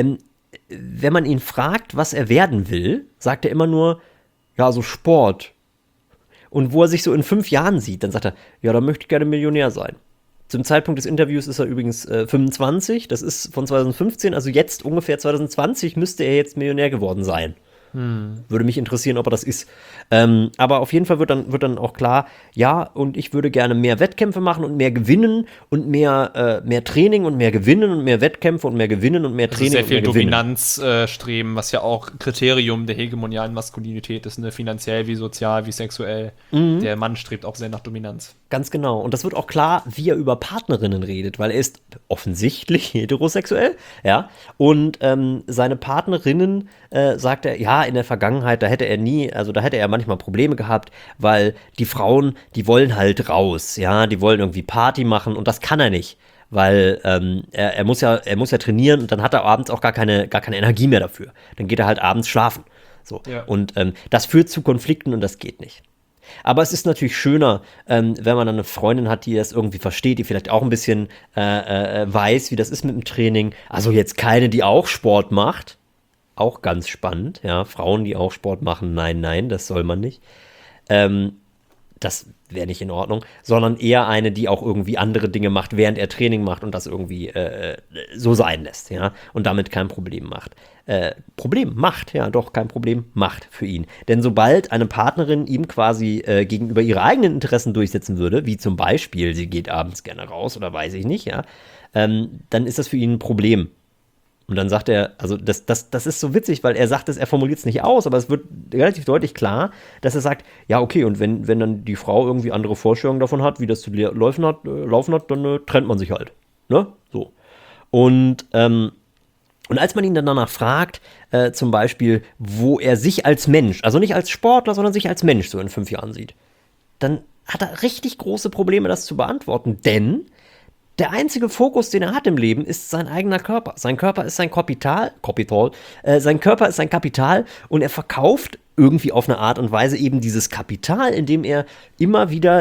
wenn man ihn fragt, was er werden will, sagt er immer nur, ja, so Sport. Und wo er sich so in 5 Jahren sieht, dann sagt er, ja, da möchte ich gerne Millionär sein. Zum Zeitpunkt des Interviews ist er übrigens 25, das ist von 2015, also jetzt ungefähr 2020 müsste er jetzt Millionär geworden sein. Würde mich interessieren, ob er das ist. Aber auf jeden Fall wird dann auch klar, ja, und ich würde gerne mehr Wettkämpfe machen und mehr gewinnen und mehr Training und mehr gewinnen und mehr Wettkämpfe und mehr gewinnen und mehr Training also sehr und mehr viel gewinnen. Dominanz streben, was ja auch Kriterium der hegemonialen Maskulinität ist, ne? Finanziell wie sozial wie sexuell. Der Mann strebt auch sehr nach Dominanz. Ganz genau. Und das wird auch klar, wie er über Partnerinnen redet, weil er ist offensichtlich heterosexuell, ja. Und seine Partnerinnen, sagt er, ja, in der Vergangenheit, da hätte er manchmal Probleme gehabt, weil die Frauen, die wollen halt raus, ja, die wollen irgendwie Party machen und das kann er nicht. Weil er muss ja trainieren und dann hat er abends auch gar keine Energie mehr dafür. Dann geht er halt abends schlafen. So. Ja. Und das führt zu Konflikten und das geht nicht. Aber es ist natürlich schöner, wenn man dann eine Freundin hat, die das irgendwie versteht, die vielleicht auch ein bisschen weiß, wie das ist mit dem Training. Also jetzt keine, die auch Sport macht. Auch ganz spannend, ja. Frauen, die auch Sport machen, nein, das soll man nicht. Das wäre nicht in Ordnung. Sondern eher eine, die auch irgendwie andere Dinge macht, während er Training macht und das irgendwie so sein lässt, ja. Und damit kein Problem macht. Kein Problem macht für ihn. Denn sobald eine Partnerin ihm quasi gegenüber ihre eigenen Interessen durchsetzen würde, wie zum Beispiel, sie geht abends gerne raus oder weiß ich nicht, ja, dann ist das für ihn ein Problem. Und dann sagt er, also das ist so witzig, weil er sagt es, er formuliert es nicht aus, aber es wird relativ deutlich klar, dass er sagt, ja, okay, und wenn dann die Frau irgendwie andere Vorstellungen davon hat, wie das zu laufen hat, dann trennt man sich halt. Ne? So. Und als man ihn dann danach fragt, zum Beispiel, wo er sich als Mensch, also nicht als Sportler, sondern sich als Mensch so in 5 Jahren sieht, dann hat er richtig große Probleme, das zu beantworten, denn der einzige Fokus, den er hat im Leben, ist sein eigener Körper. Sein Körper ist sein Kapital, sein Körper ist sein Kapital und er verkauft irgendwie auf eine Art und Weise eben dieses Kapital, indem er immer wieder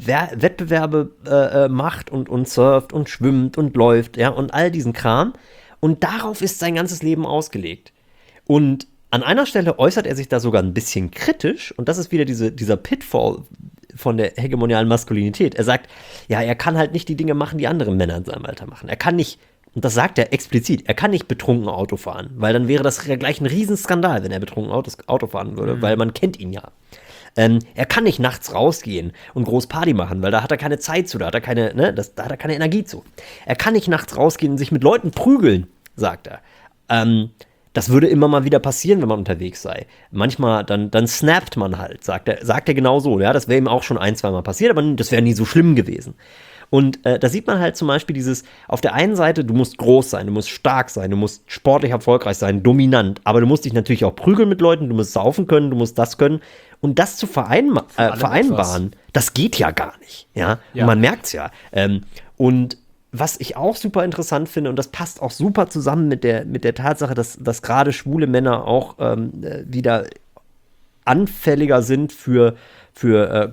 Wettbewerbe macht und surft und schwimmt und läuft, ja, und all diesen Kram. Und darauf ist sein ganzes Leben ausgelegt. Und an einer Stelle äußert er sich da sogar ein bisschen kritisch und das ist wieder dieser Pitfall von der hegemonialen Maskulinität. Er sagt, ja, er kann halt nicht die Dinge machen, die andere Männer in seinem Alter machen. Er kann nicht, und das sagt er explizit, er kann nicht betrunken Auto fahren, weil dann wäre das gleich ein Riesenskandal, wenn er betrunken Auto fahren würde, weil man kennt ihn ja. Er kann nicht nachts rausgehen und groß Party machen, weil da hat er keine Zeit zu, da hat er keine Energie zu. Er kann nicht nachts rausgehen und sich mit Leuten prügeln, sagt er. Das würde immer mal wieder passieren, wenn man unterwegs sei. Manchmal, dann snappt man halt, sagt er genau so. Ja, das wäre ihm auch schon 1-2 Mal passiert, aber das wäre nie so schlimm gewesen. Und da sieht man halt zum Beispiel dieses, auf der einen Seite, du musst groß sein, du musst stark sein, du musst sportlich erfolgreich sein, dominant, aber du musst dich natürlich auch prügeln mit Leuten, du musst saufen können, du musst das können. Und das zu vereinbaren, das geht ja gar nicht. Ja? Und man merkt es ja. Und was ich auch super interessant finde, und das passt auch super zusammen mit der Tatsache, dass gerade schwule Männer auch wieder anfälliger sind für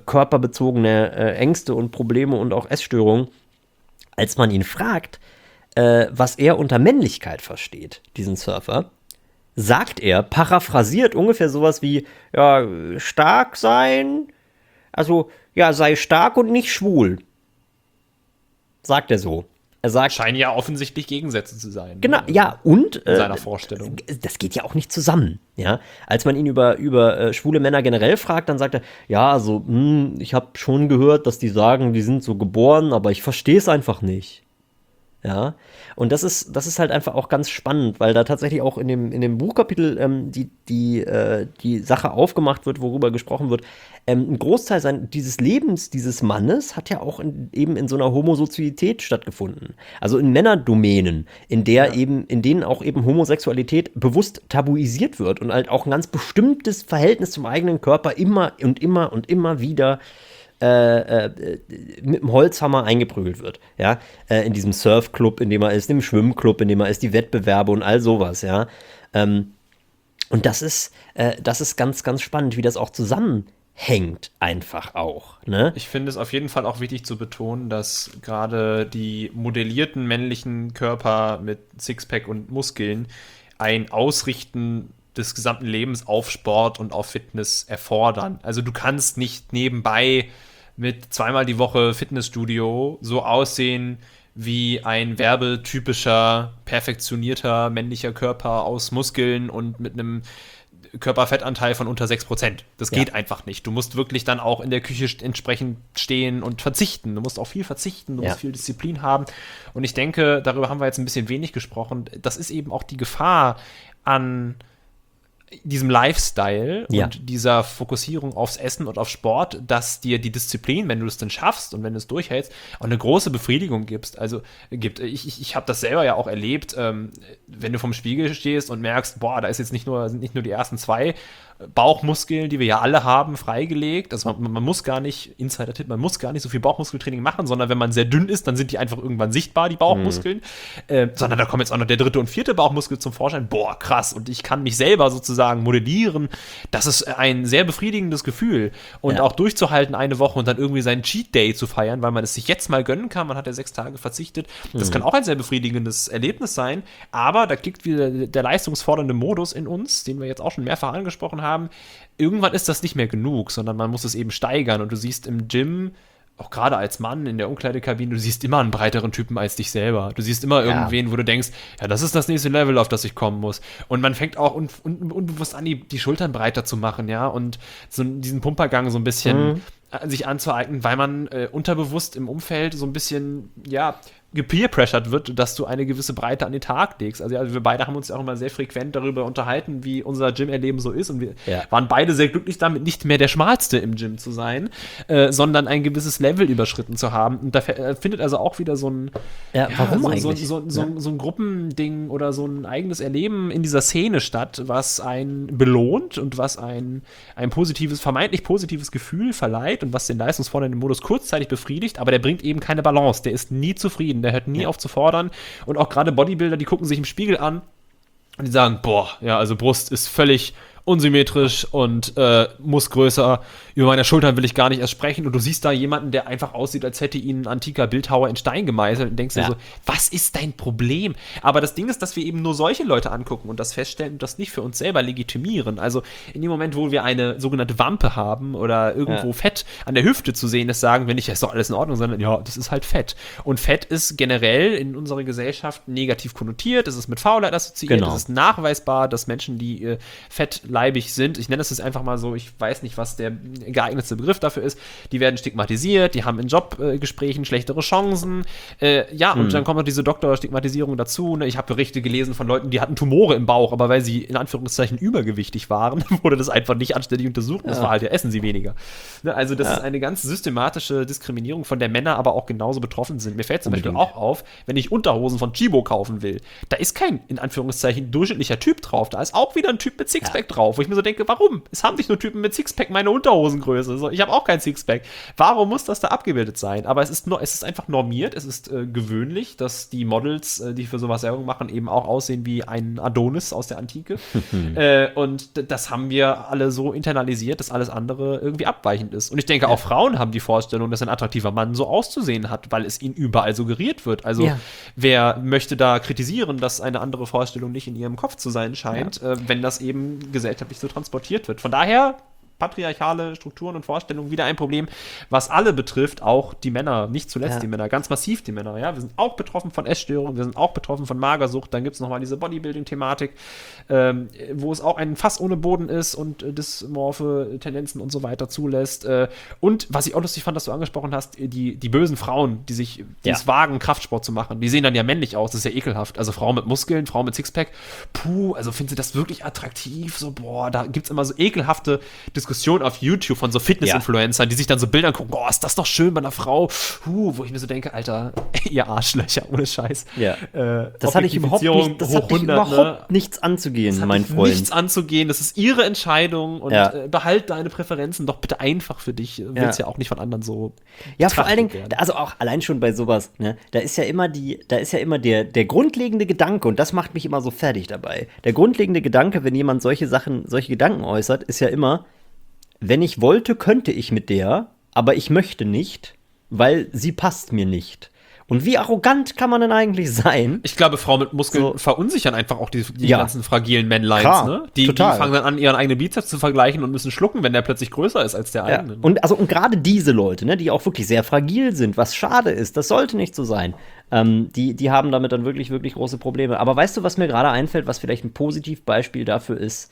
körperbezogene Ängste und Probleme und auch Essstörungen, als man ihn fragt, was er unter Männlichkeit versteht, diesen Surfer, sagt er, paraphrasiert ungefähr sowas wie, ja, stark sein, also, ja, sei stark und nicht schwul. Sagt er so. Er sagt, Scheinen ja offensichtlich Gegensätze zu sein. genau, ne? ja, und In seiner Vorstellung. das geht ja auch nicht zusammen, ja. Als man ihn über schwule Männer generell fragt, dann sagt er, ja, also, ich habe schon gehört, dass die sagen, die sind so geboren, aber ich verstehe es einfach nicht. Ja, und das ist halt einfach auch ganz spannend, weil da tatsächlich auch in dem Buchkapitel die Sache aufgemacht wird, worüber gesprochen wird. Ein Großteil dieses Lebens dieses Mannes hat ja auch eben in so einer Homosozietät stattgefunden. Also in Männerdomänen, in denen auch eben Homosexualität bewusst tabuisiert wird und halt auch ein ganz bestimmtes Verhältnis zum eigenen Körper immer und immer und immer wieder mit dem Holzhammer eingeprügelt wird, ja, in diesem Surfclub, in dem er ist, im Schwimmclub, in dem er ist, die Wettbewerbe und all sowas, ja. Und das ist ganz, ganz spannend, wie das auch zusammenhängt, einfach auch, ne? Ich finde es auf jeden Fall auch wichtig zu betonen, dass gerade die modellierten männlichen Körper mit Sixpack und Muskeln ein Ausrichten des gesamten Lebens auf Sport und auf Fitness erfordern. Also du kannst nicht nebenbei mit zweimal die Woche Fitnessstudio so aussehen wie ein werbetypischer, perfektionierter männlicher Körper aus Muskeln und mit einem Körperfettanteil von unter 6%. Das geht einfach nicht. Du musst wirklich dann auch in der Küche entsprechend stehen und verzichten. Du musst auch viel verzichten, du musst viel Disziplin haben. Und ich denke, darüber haben wir jetzt ein bisschen wenig gesprochen. Das ist eben auch die Gefahr an diesem Lifestyle und dieser Fokussierung aufs Essen und auf Sport, dass dir die Disziplin, wenn du es denn schaffst und wenn du es durchhältst, auch eine große Befriedigung gibt. Ich habe das selber ja auch erlebt, wenn du vorm Spiegel stehst und merkst, boah, da sind nicht nur die ersten 2 Bauchmuskeln, die wir ja alle haben, freigelegt. Also man muss gar nicht, Insider-Tipp, man muss gar nicht so viel Bauchmuskeltraining machen, sondern wenn man sehr dünn ist, dann sind die einfach irgendwann sichtbar, die Bauchmuskeln. Sondern da kommen jetzt auch noch der 3. und 4. Bauchmuskel zum Vorschein. Boah, krass. Und ich kann mich selber sozusagen modellieren. Das ist ein sehr befriedigendes Gefühl. Und auch durchzuhalten eine Woche und dann irgendwie seinen Cheat Day zu feiern, weil man es sich jetzt mal gönnen kann. Man hat ja 6 Tage verzichtet. Das kann auch ein sehr befriedigendes Erlebnis sein. Aber da klickt wieder der leistungsfordernde Modus in uns, den wir jetzt auch schon mehrfach angesprochen haben. Irgendwann ist das nicht mehr genug, sondern man muss es eben steigern. Und du siehst im Gym, auch gerade als Mann in der Umkleidekabine, du siehst immer einen breiteren Typen als dich selber. Du siehst immer irgendwen, wo du denkst, ja, das ist das nächste Level, auf das ich kommen muss. Und man fängt auch unbewusst an, die Schultern breiter zu machen, ja, und so diesen Pumpergang so ein bisschen sich anzueignen, weil man unterbewusst im Umfeld so ein bisschen, ja, gepeer-pressured wird, dass du eine gewisse Breite an den Tag legst. Also wir beide haben uns ja auch immer sehr frequent darüber unterhalten, wie unser Gym-Erleben so ist und wir waren beide sehr glücklich damit, nicht mehr der Schmalste im Gym zu sein, sondern ein gewisses Level überschritten zu haben. Und da findet also auch wieder so ein warum eigentlich? So ein Gruppending oder so ein eigenes Erleben in dieser Szene statt, was einen belohnt und was ein positives, vermeintlich positives Gefühl verleiht und was den leistungsfordernden Modus kurzzeitig befriedigt, aber der bringt eben keine Balance, der ist nie zufrieden. Der hört nie auf zu fordern. Und auch gerade Bodybuilder, die gucken sich im Spiegel an und die sagen, boah, ja, also Brust ist völlig unsymmetrisch und muss größer. Über meine Schultern will ich gar nicht erst sprechen. Und du siehst da jemanden, der einfach aussieht, als hätte ihn ein antiker Bildhauer in Stein gemeißelt und denkst dir so, was ist dein Problem? Aber das Ding ist, dass wir eben nur solche Leute angucken und das feststellen und das nicht für uns selber legitimieren. Also in dem Moment, wo wir eine sogenannte Wampe haben oder irgendwo Fett an der Hüfte zu sehen ist, sagen wir nicht, das ist doch alles in Ordnung, sondern ja, das ist halt Fett. Und Fett ist generell in unserer Gesellschaft negativ konnotiert, es ist mit Faulheit assoziiert, es ist nachweisbar, dass Menschen, die fettleibig sind, ich nenne es jetzt einfach mal so, ich weiß nicht, was der geeignetste Begriff dafür ist, die werden stigmatisiert, die haben in Jobgesprächen schlechtere Chancen, und dann kommt noch diese Doktorstigmatisierung dazu, ne? Ich habe Berichte gelesen von Leuten, die hatten Tumore im Bauch, aber weil sie in Anführungszeichen übergewichtig waren, wurde das einfach nicht anständig untersucht, das war halt, ja, essen sie weniger. Ne? Also das ist eine ganz systematische Diskriminierung, von der Männer aber auch genauso betroffen sind. Mir fällt zum Beispiel auch auf, wenn ich Unterhosen von Chibo kaufen will, da ist kein, in Anführungszeichen, durchschnittlicher Typ drauf, da ist auch wieder ein Typ mit Sixpack drauf. drauf, wo ich mir so denke, warum? Es haben nicht nur Typen mit Sixpack meine Unterhosengröße. So, ich habe auch kein Sixpack. Warum muss das da abgebildet sein? Aber es ist einfach normiert, es ist gewöhnlich, dass die Models, die für sowas Werbung machen, eben auch aussehen wie ein Adonis aus der Antike. Und das haben wir alle so internalisiert, dass alles andere irgendwie abweichend ist. Und ich denke, auch Frauen haben die Vorstellung, dass ein attraktiver Mann so auszusehen hat, weil es ihnen überall suggeriert wird. Also wer möchte da kritisieren, dass eine andere Vorstellung nicht in ihrem Kopf zu sein scheint, wenn das eben gesellschaftlich so transportiert wird. Von daher patriarchale Strukturen und Vorstellungen wieder ein Problem, was alle betrifft, auch die Männer, nicht zuletzt die Männer, ganz massiv die Männer, ja. Wir sind auch betroffen von Essstörungen, wir sind auch betroffen von Magersucht, dann gibt es nochmal diese Bodybuilding-Thematik, wo es auch ein Fass ohne Boden ist und dysmorphe Tendenzen und so weiter zulässt. Und was ich auch lustig fand, dass du angesprochen hast, die bösen Frauen, die es wagen, Kraftsport zu machen, die sehen dann ja männlich aus, das ist ja ekelhaft. Also Frauen mit Muskeln, Frauen mit Sixpack, also finden sie das wirklich attraktiv? So, da gibt es immer so ekelhafte Diskussionen auf YouTube von so Fitness-Influencern, die sich dann so Bilder gucken, ist das doch schön bei einer Frau, wo ich mir so denke, Alter, ihr Arschlöcher, ohne Scheiß. Ja. Das hatte ich überhaupt nichts anzugehen, mein Freund. Nichts anzugehen, das ist ihre Entscheidung und behalt deine Präferenzen doch bitte einfach für dich. Willst ja auch nicht von anderen so. Ja, vor allen Dingen, also auch allein schon bei sowas, ne, da ist ja immer der grundlegende Gedanke, und das macht mich immer so fertig dabei. Der grundlegende Gedanke, wenn jemand solche Gedanken äußert, ist ja immer, wenn ich wollte, könnte ich mit der, aber ich möchte nicht, weil sie passt mir nicht. Und wie arrogant kann man denn eigentlich sein? Ich glaube, Frauen mit Muskeln verunsichern einfach auch die ganzen fragilen Männleins. Ne? Die fangen dann an, ihren eigenen Bizeps zu vergleichen und müssen schlucken, wenn der plötzlich größer ist als der eigene. Und gerade diese Leute, ne, die auch wirklich sehr fragil sind, was schade ist, das sollte nicht so sein, die haben damit dann wirklich, wirklich große Probleme. Aber weißt du, was mir gerade einfällt, was vielleicht ein Positivbeispiel dafür ist?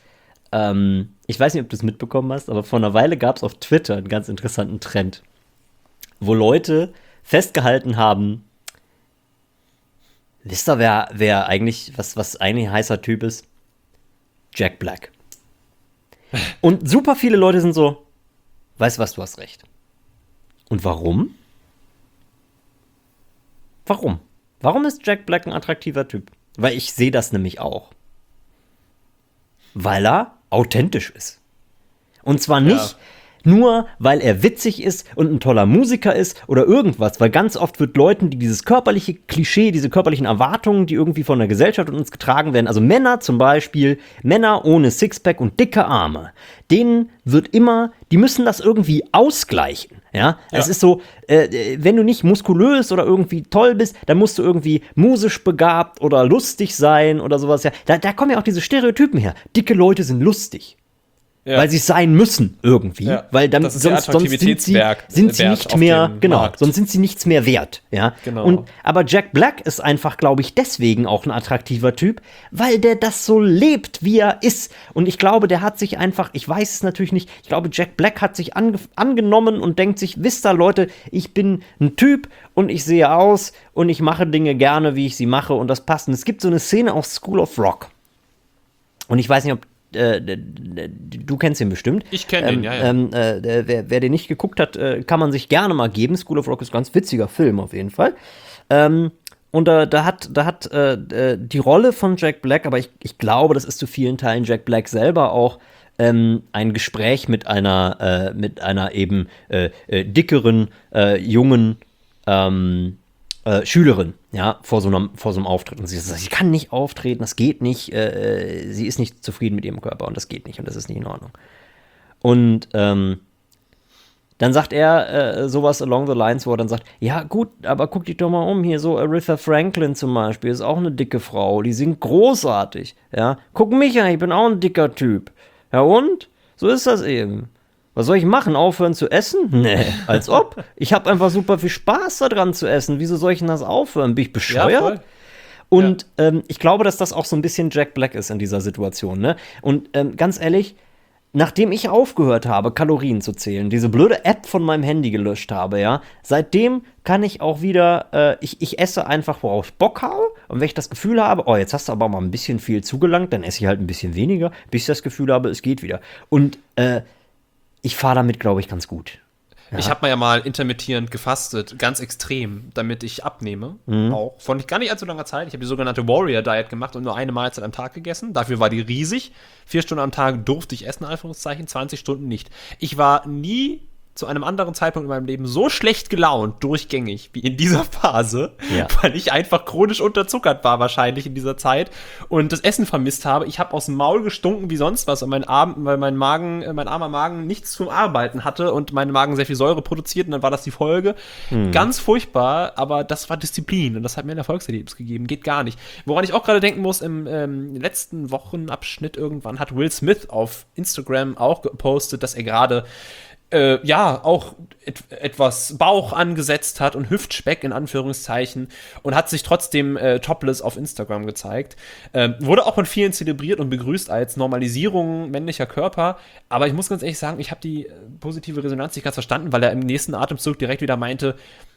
Ich weiß nicht, ob du es mitbekommen hast, aber vor einer Weile gab es auf Twitter einen ganz interessanten Trend, wo Leute festgehalten haben, wisst ihr, wer eigentlich, was eigentlich ein heißer Typ ist? Jack Black. Und super viele Leute sind so, weißt du was, du hast recht. Und warum? Warum? Warum ist Jack Black ein attraktiver Typ? Weil ich sehe das nämlich auch. Weil er authentisch ist. Und zwar nicht nur, weil er witzig ist und ein toller Musiker ist oder irgendwas, weil ganz oft wird Leuten, die dieses körperliche Klischee, diese körperlichen Erwartungen, die irgendwie von der Gesellschaft und uns getragen werden, also Männer zum Beispiel, Männer ohne Sixpack und dicke Arme, denen wird immer, die müssen das irgendwie ausgleichen. Ja, es ist so, wenn du nicht muskulös oder irgendwie toll bist, dann musst du irgendwie musisch begabt oder lustig sein oder sowas. Ja, da kommen ja auch diese Stereotypen her. Dicke Leute sind lustig. Ja. Weil sie es sein müssen irgendwie, weil dann sonst sind sie nicht mehr, sonst sind sie nichts mehr wert, ja. Genau. Aber Jack Black ist einfach, glaube ich, deswegen auch ein attraktiver Typ, weil der das so lebt, wie er ist. Und ich glaube, der hat sich einfach, ich weiß es natürlich nicht, ich glaube, Jack Black hat sich angenommen und denkt sich, wisst ihr, Leute, ich bin ein Typ und ich sehe aus und ich mache Dinge gerne, wie ich sie mache und das passt. Und es gibt so eine Szene aus School of Rock. Und ich weiß nicht, ob du kennst ihn bestimmt. Ich kenne ihn, ja. Wer den nicht geguckt hat, kann man sich gerne mal geben. School of Rock ist ein ganz witziger Film auf jeden Fall. Und da hat die Rolle von Jack Black, aber ich glaube, das ist zu vielen Teilen Jack Black selber auch, ein Gespräch mit einer eben dickeren, jungen Schülerin, ja, vor so einem Auftritt. Und sie sagt, sie kann nicht auftreten, das geht nicht, sie ist nicht zufrieden mit ihrem Körper und das geht nicht und das ist nicht in Ordnung. Und dann sagt er sowas along the lines, wo er dann sagt, ja gut, aber guck dich doch mal um, hier so Aretha Franklin zum Beispiel, ist auch eine dicke Frau, die singt großartig, ja. Guck mich an, ich bin auch ein dicker Typ. Ja und? So ist das eben. Was soll ich machen? Aufhören zu essen? Nee, als ob. Ich habe einfach super viel Spaß daran zu essen. Wieso soll ich denn das aufhören? Bin ich bescheuert? Ja, und ich glaube, dass das auch so ein bisschen Jack Black ist in dieser Situation. Ne? Und ganz ehrlich, nachdem ich aufgehört habe, Kalorien zu zählen, diese blöde App von meinem Handy gelöscht habe, ja, seitdem kann ich auch wieder, ich esse einfach, worauf ich Bock habe. Und wenn ich das Gefühl habe, oh, jetzt hast du aber mal ein bisschen viel zugelangt, dann esse ich halt ein bisschen weniger, bis ich das Gefühl habe, es geht wieder. Und ich fahre damit, glaube ich, ganz gut. Ich habe mal intermittierend gefastet, ganz extrem, damit ich abnehme. Auch von gar nicht allzu langer Zeit. Ich habe die sogenannte Warrior Diet gemacht und nur eine Mahlzeit am Tag gegessen. Dafür war die riesig. 4 Stunden am Tag durfte ich essen, Anführungszeichen, 20 Stunden nicht. Ich war nie zu einem anderen Zeitpunkt in meinem Leben so schlecht gelaunt, durchgängig, wie in dieser Phase, weil ich einfach chronisch unterzuckert war wahrscheinlich in dieser Zeit und das Essen vermisst habe. Ich habe aus dem Maul gestunken wie sonst was und weil mein armer Magen nichts zum Arbeiten hatte und mein Magen sehr viel Säure produziert und dann war das die Folge. Ganz furchtbar, aber das war Disziplin und das hat mir ein Erfolgserlebnis gegeben. Geht gar nicht. Woran ich auch gerade denken muss, im letzten Wochenabschnitt irgendwann hat Will Smith auf Instagram auch gepostet, dass er gerade auch etwas Bauch angesetzt hat und Hüftspeck in Anführungszeichen und hat sich trotzdem topless auf Instagram gezeigt. Wurde auch von vielen zelebriert und begrüßt als Normalisierung männlicher Körper, aber ich muss ganz ehrlich sagen, ich habe die positive Resonanz nicht ganz verstanden, weil er im nächsten Atemzug direkt wieder meinte,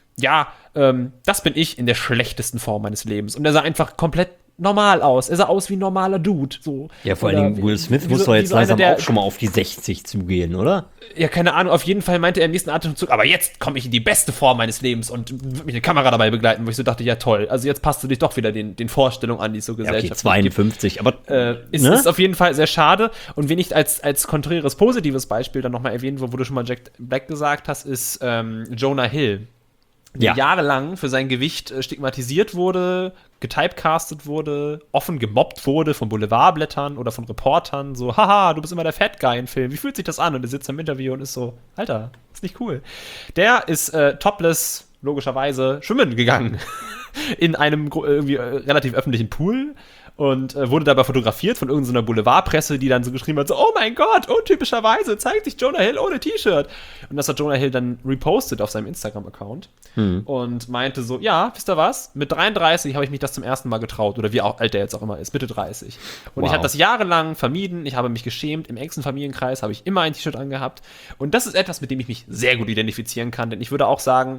das bin ich in der schlechtesten Form meines Lebens. Und er sah einfach komplett normal aus. Er sah aus wie ein normaler Dude. So. Ja, vor allen Dingen Will Smith muss doch jetzt langsam auch schon mal auf die 60 zugehen, oder? Ja, keine Ahnung. Auf jeden Fall meinte er im nächsten Atemzug, aber jetzt komme ich in die beste Form meines Lebens und würde mich eine Kamera dabei begleiten, wo ich so dachte, ja toll. Also jetzt passt du dich doch wieder den Vorstellungen an, die so Gesellschaft okay, 52, aber ist auf jeden Fall sehr schade. Und wen ich als konträres positives Beispiel dann nochmal erwähnen, wo du schon mal Jack Black gesagt hast, ist Jonah Hill. Der jahrelang für sein Gewicht stigmatisiert wurde, getypecastet wurde, offen gemobbt wurde von Boulevardblättern oder von Reportern, so, haha, du bist immer der Fat Guy im Film, wie fühlt sich das an? Und er sitzt im Interview und ist so, Alter, ist nicht cool. Der ist topless, logischerweise, schwimmen gegangen in einem irgendwie relativ öffentlichen Pool und wurde dabei fotografiert von irgendeiner Boulevardpresse, die dann so geschrieben hat, so, oh mein Gott, untypischerweise zeigt sich Jonah Hill ohne T-Shirt. Und das hat Jonah Hill dann repostet auf seinem Instagram-Account und meinte so, ja, wisst ihr was, mit 33 habe ich mich das zum ersten Mal getraut, oder wie alt er jetzt auch immer ist, Mitte 30. Und ich habe das jahrelang vermieden, ich habe mich geschämt, im engsten Familienkreis habe ich immer ein T-Shirt angehabt und das ist etwas, mit dem ich mich sehr gut identifizieren kann, denn ich würde auch sagen,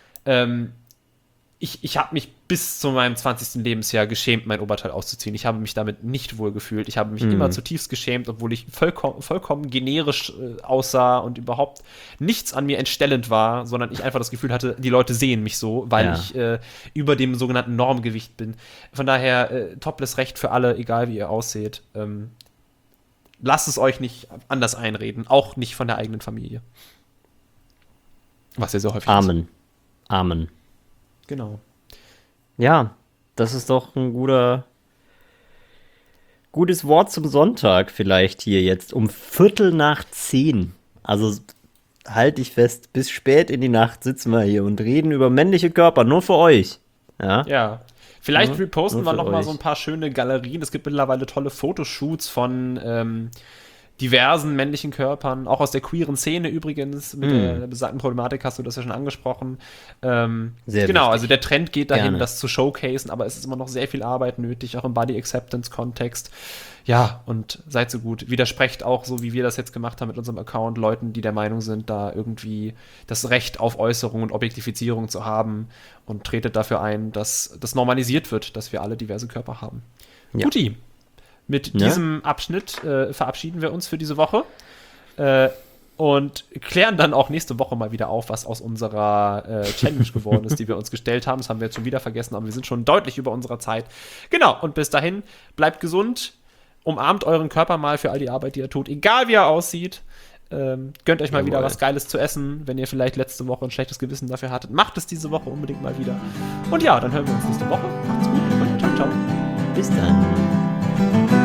ich habe mich bis zu meinem 20. Lebensjahr geschämt, mein Oberteil auszuziehen. Ich habe mich damit nicht wohl gefühlt. Ich habe mich immer zutiefst geschämt, obwohl ich vollkommen generisch aussah und überhaupt nichts an mir entstellend war, sondern ich einfach das Gefühl hatte, die Leute sehen mich so, weil ich über dem sogenannten Normgewicht bin. Von daher, topless Recht für alle, egal wie ihr ausseht. Lasst es euch nicht anders einreden, auch nicht von der eigenen Familie. Was ja so häufig ist. Amen. Genau. Ja, das ist doch ein gutes Wort zum Sonntag vielleicht hier jetzt um 9:15. Also halt dich fest, bis spät in die Nacht sitzen wir hier und reden über männliche Körper, nur für euch. Ja. Vielleicht reposten wir noch mal so ein paar schöne Galerien. Es gibt mittlerweile tolle Fotoshoots von diversen männlichen Körpern, auch aus der queeren Szene übrigens, mit der besagten Problematik hast du das ja schon angesprochen. Sehr genau, wichtig. also der Trend geht dahin, das zu showcasen, aber es ist immer noch sehr viel Arbeit nötig, auch im Body-Acceptance-Kontext. Ja, und seid so gut, widersprecht auch, so wie wir das jetzt gemacht haben mit unserem Account, Leuten, die der Meinung sind, da irgendwie das Recht auf Äußerung und Objektifizierung zu haben und tretet dafür ein, dass das normalisiert wird, dass wir alle diverse Körper haben. Ja. Guti. Mit diesem Abschnitt verabschieden wir uns für diese Woche und klären dann auch nächste Woche mal wieder auf, was aus unserer Challenge geworden ist, die wir uns gestellt haben. Das haben wir jetzt schon wieder vergessen, aber wir sind schon deutlich über unserer Zeit. Genau, und bis dahin, bleibt gesund, umarmt euren Körper mal für all die Arbeit, die ihr tut, egal wie er aussieht. Gönnt euch mal wieder was Geiles zu essen, wenn ihr vielleicht letzte Woche ein schlechtes Gewissen dafür hattet. Macht es diese Woche unbedingt mal wieder. Und ja, dann hören wir uns nächste Woche. Macht's gut und ciao, ciao. Bis dann.